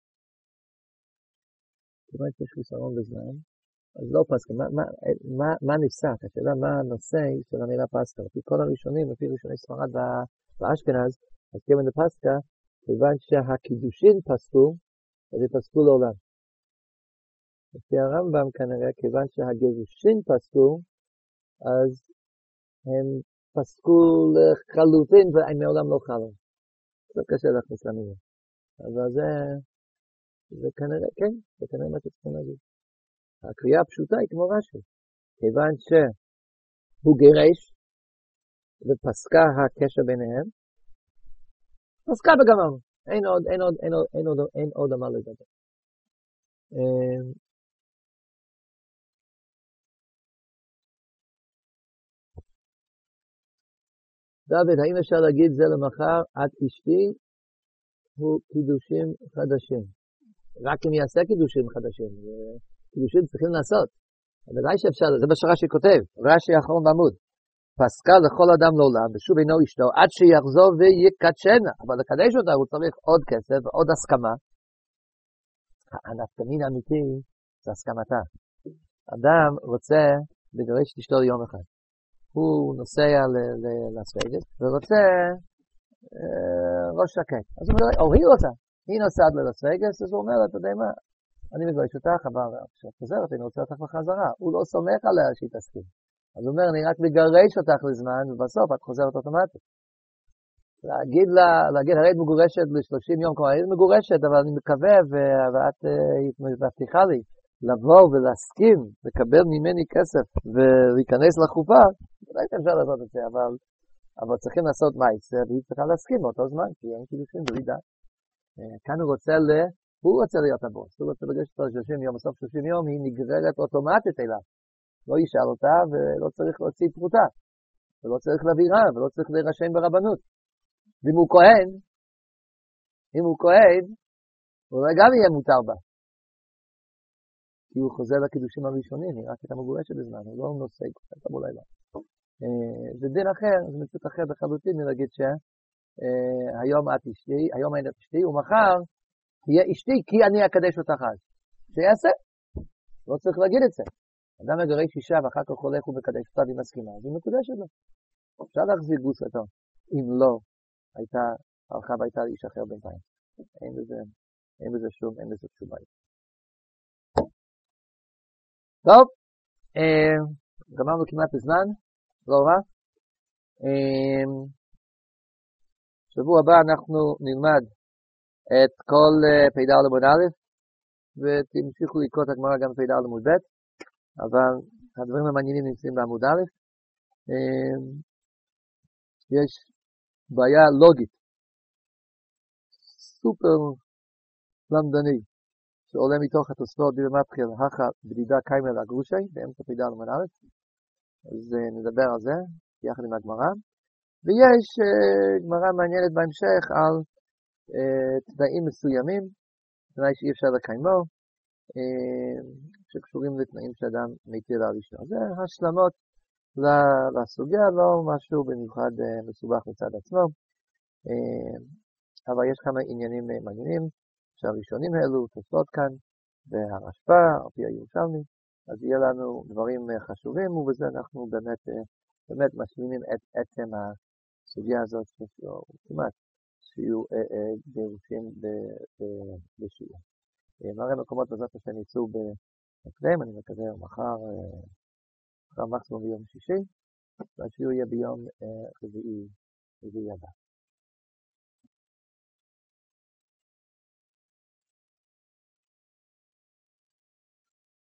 כיוון שיש חיסרון בזמן, אז לא פסקה. מה, מה, מה, מה נפסק? השאלה מה הנושא של המילה פסקה? לפי כל הראשונים, לפי ראשוני ספרד באשכנז, אז כיוון דפסקה, כיוון שהקידושין פסקו, אז הם פסקו לעולם. לפי הרמב"ם כנראה, כיוון שהגירושין פסקו, אז הם פסקו לחלוטין והם מעולם לא חלו. זה קשה להכניס למילה. אבל זה, זה כנראה, כן, זה כנראה מה שצריכים להגיד. הקריאה הפשוטה היא כמו רש"י. כיוון שהוא גירש ופסקה הקשר ביניהם, פסקה וגמרנו. אין עוד, אין עוד, אין עוד, אין עוד, אין עוד מה לדבר. דוד, האם אפשר להגיד זה למחר, את אשתי הוא קידושים חדשים. רק אם יעשה קידושים חדשים. קידושים צריכים לעשות. בוודאי שאפשר, זה מה שרש"י כותב, רש"י האחרון בעמוד. פסקה לכל אדם לעולם, ושוב אינו אשתו, עד שיחזור ויקדשנה. אבל לקדש אותה הוא צריך עוד כסף, עוד הסכמה. הנפקמין האמיתי זה הסכמתה. אדם רוצה לגרש את אשתו יום אחד. הוא נוסע ללאס וגאס, ורוצה אה, ראש שקט. אז הוא אומר, או היא רוצה, היא נוסעת ללאס וגאס, אז הוא אומר, אתה יודע מה, אני מגרש אותך, אבל כשאת חוזרת, אני רוצה אותך בחזרה. הוא לא סומך עליה שהיא תסכים. אז הוא אומר, אני רק מגרש אותך לזמן, ובסוף את חוזרת אוטומטית. להגיד לה, להגיד, הרי את מגורשת ל-שלושים יום, כלומר, היא מגורשת, אבל אני מקווה, ואת מבטיחה לי, לבוא ולהסכים, לקבל ממני כסף, ולהיכנס לחופה, אולי אפשר לעשות את זה, אבל, אבל צריכים לעשות מייסר, והיא צריכה להסכים באותו זמן, כי אין קידושין בלי דת. כאן הוא רוצה ל... הוא רוצה להיות הבוס, הוא רוצה לגשת לו שלושים יום, בסוף שלושים יום, היא נגררת אוטומטית אליו. לא ישאל אותה, ולא צריך להוציא פרוטה, ולא צריך להבירה, ולא צריך להירשם ברבנות. ואם הוא כהן, אם הוא כהן, אולי גם יהיה מותר בה. כי הוא חוזר לקידושים הראשונים, היא רק את המגורשת בזמן, הוא לא נושא, אתה אולי לא. זה דין אחר, זה מציאות אחר בחלוטין, נגיד שהיום את אשתי, היום אין את אשתי, ומחר תהיה אשתי כי אני אקדש אותך אז. שיעשה, לא צריך להגיד את זה. אדם מגרש אישה ואחר כך הולך ומקדש אותה והיא מסכימה, אז היא מקודשת לו. אפשר להחזיר גוס אותו, אם לא הייתה, הלכה והייתה לאיש אחר בינתיים. אין בזה, אין בזה שום, אין בזה שום בעיה. טוב, גמרנו כמעט בזמן, לא רע. שבוע הבא אנחנו נלמד את כל פ"ד עמוד א', ותמשיכו לקרוא את הגמרא גם פ"ד עמוד ב', אבל הדברים המעניינים נמצאים בעמוד א'. יש בעיה לוגית, סופר למדני, שעולה מתוך התוספות במתחיל, הכה בדידה קיימל הגרושי, באמצע פ"ד עמוד א', אז נדבר על זה, יחד עם הגמרא. ויש uh, גמרא מעניינת בהמשך על uh, תנאים מסוימים, תנאי שאי אפשר לקיימו, uh, שקשורים לתנאים שאדם מתיר על אשתו. זה השלמות לסוגיה, לא משהו במיוחד uh, מסובך מצד עצמו, uh, אבל יש כמה עניינים uh, מעניינים שהראשונים האלו תוספות כאן, והרשב"א, על פי הירושלמי, אז יהיה לנו דברים uh, חשובים, ובזה אנחנו באמת, uh, באמת משלימים את עצם ה... הסוגיה הזאת שהוא כמעט שיהיו גירושים בשיעור. נראה מקומות בזאת השם יצאו בהקדם, אני מקווה מחר, מחר מקסימום ביום שישי, והשיעור יהיה ביום רביעי הבא.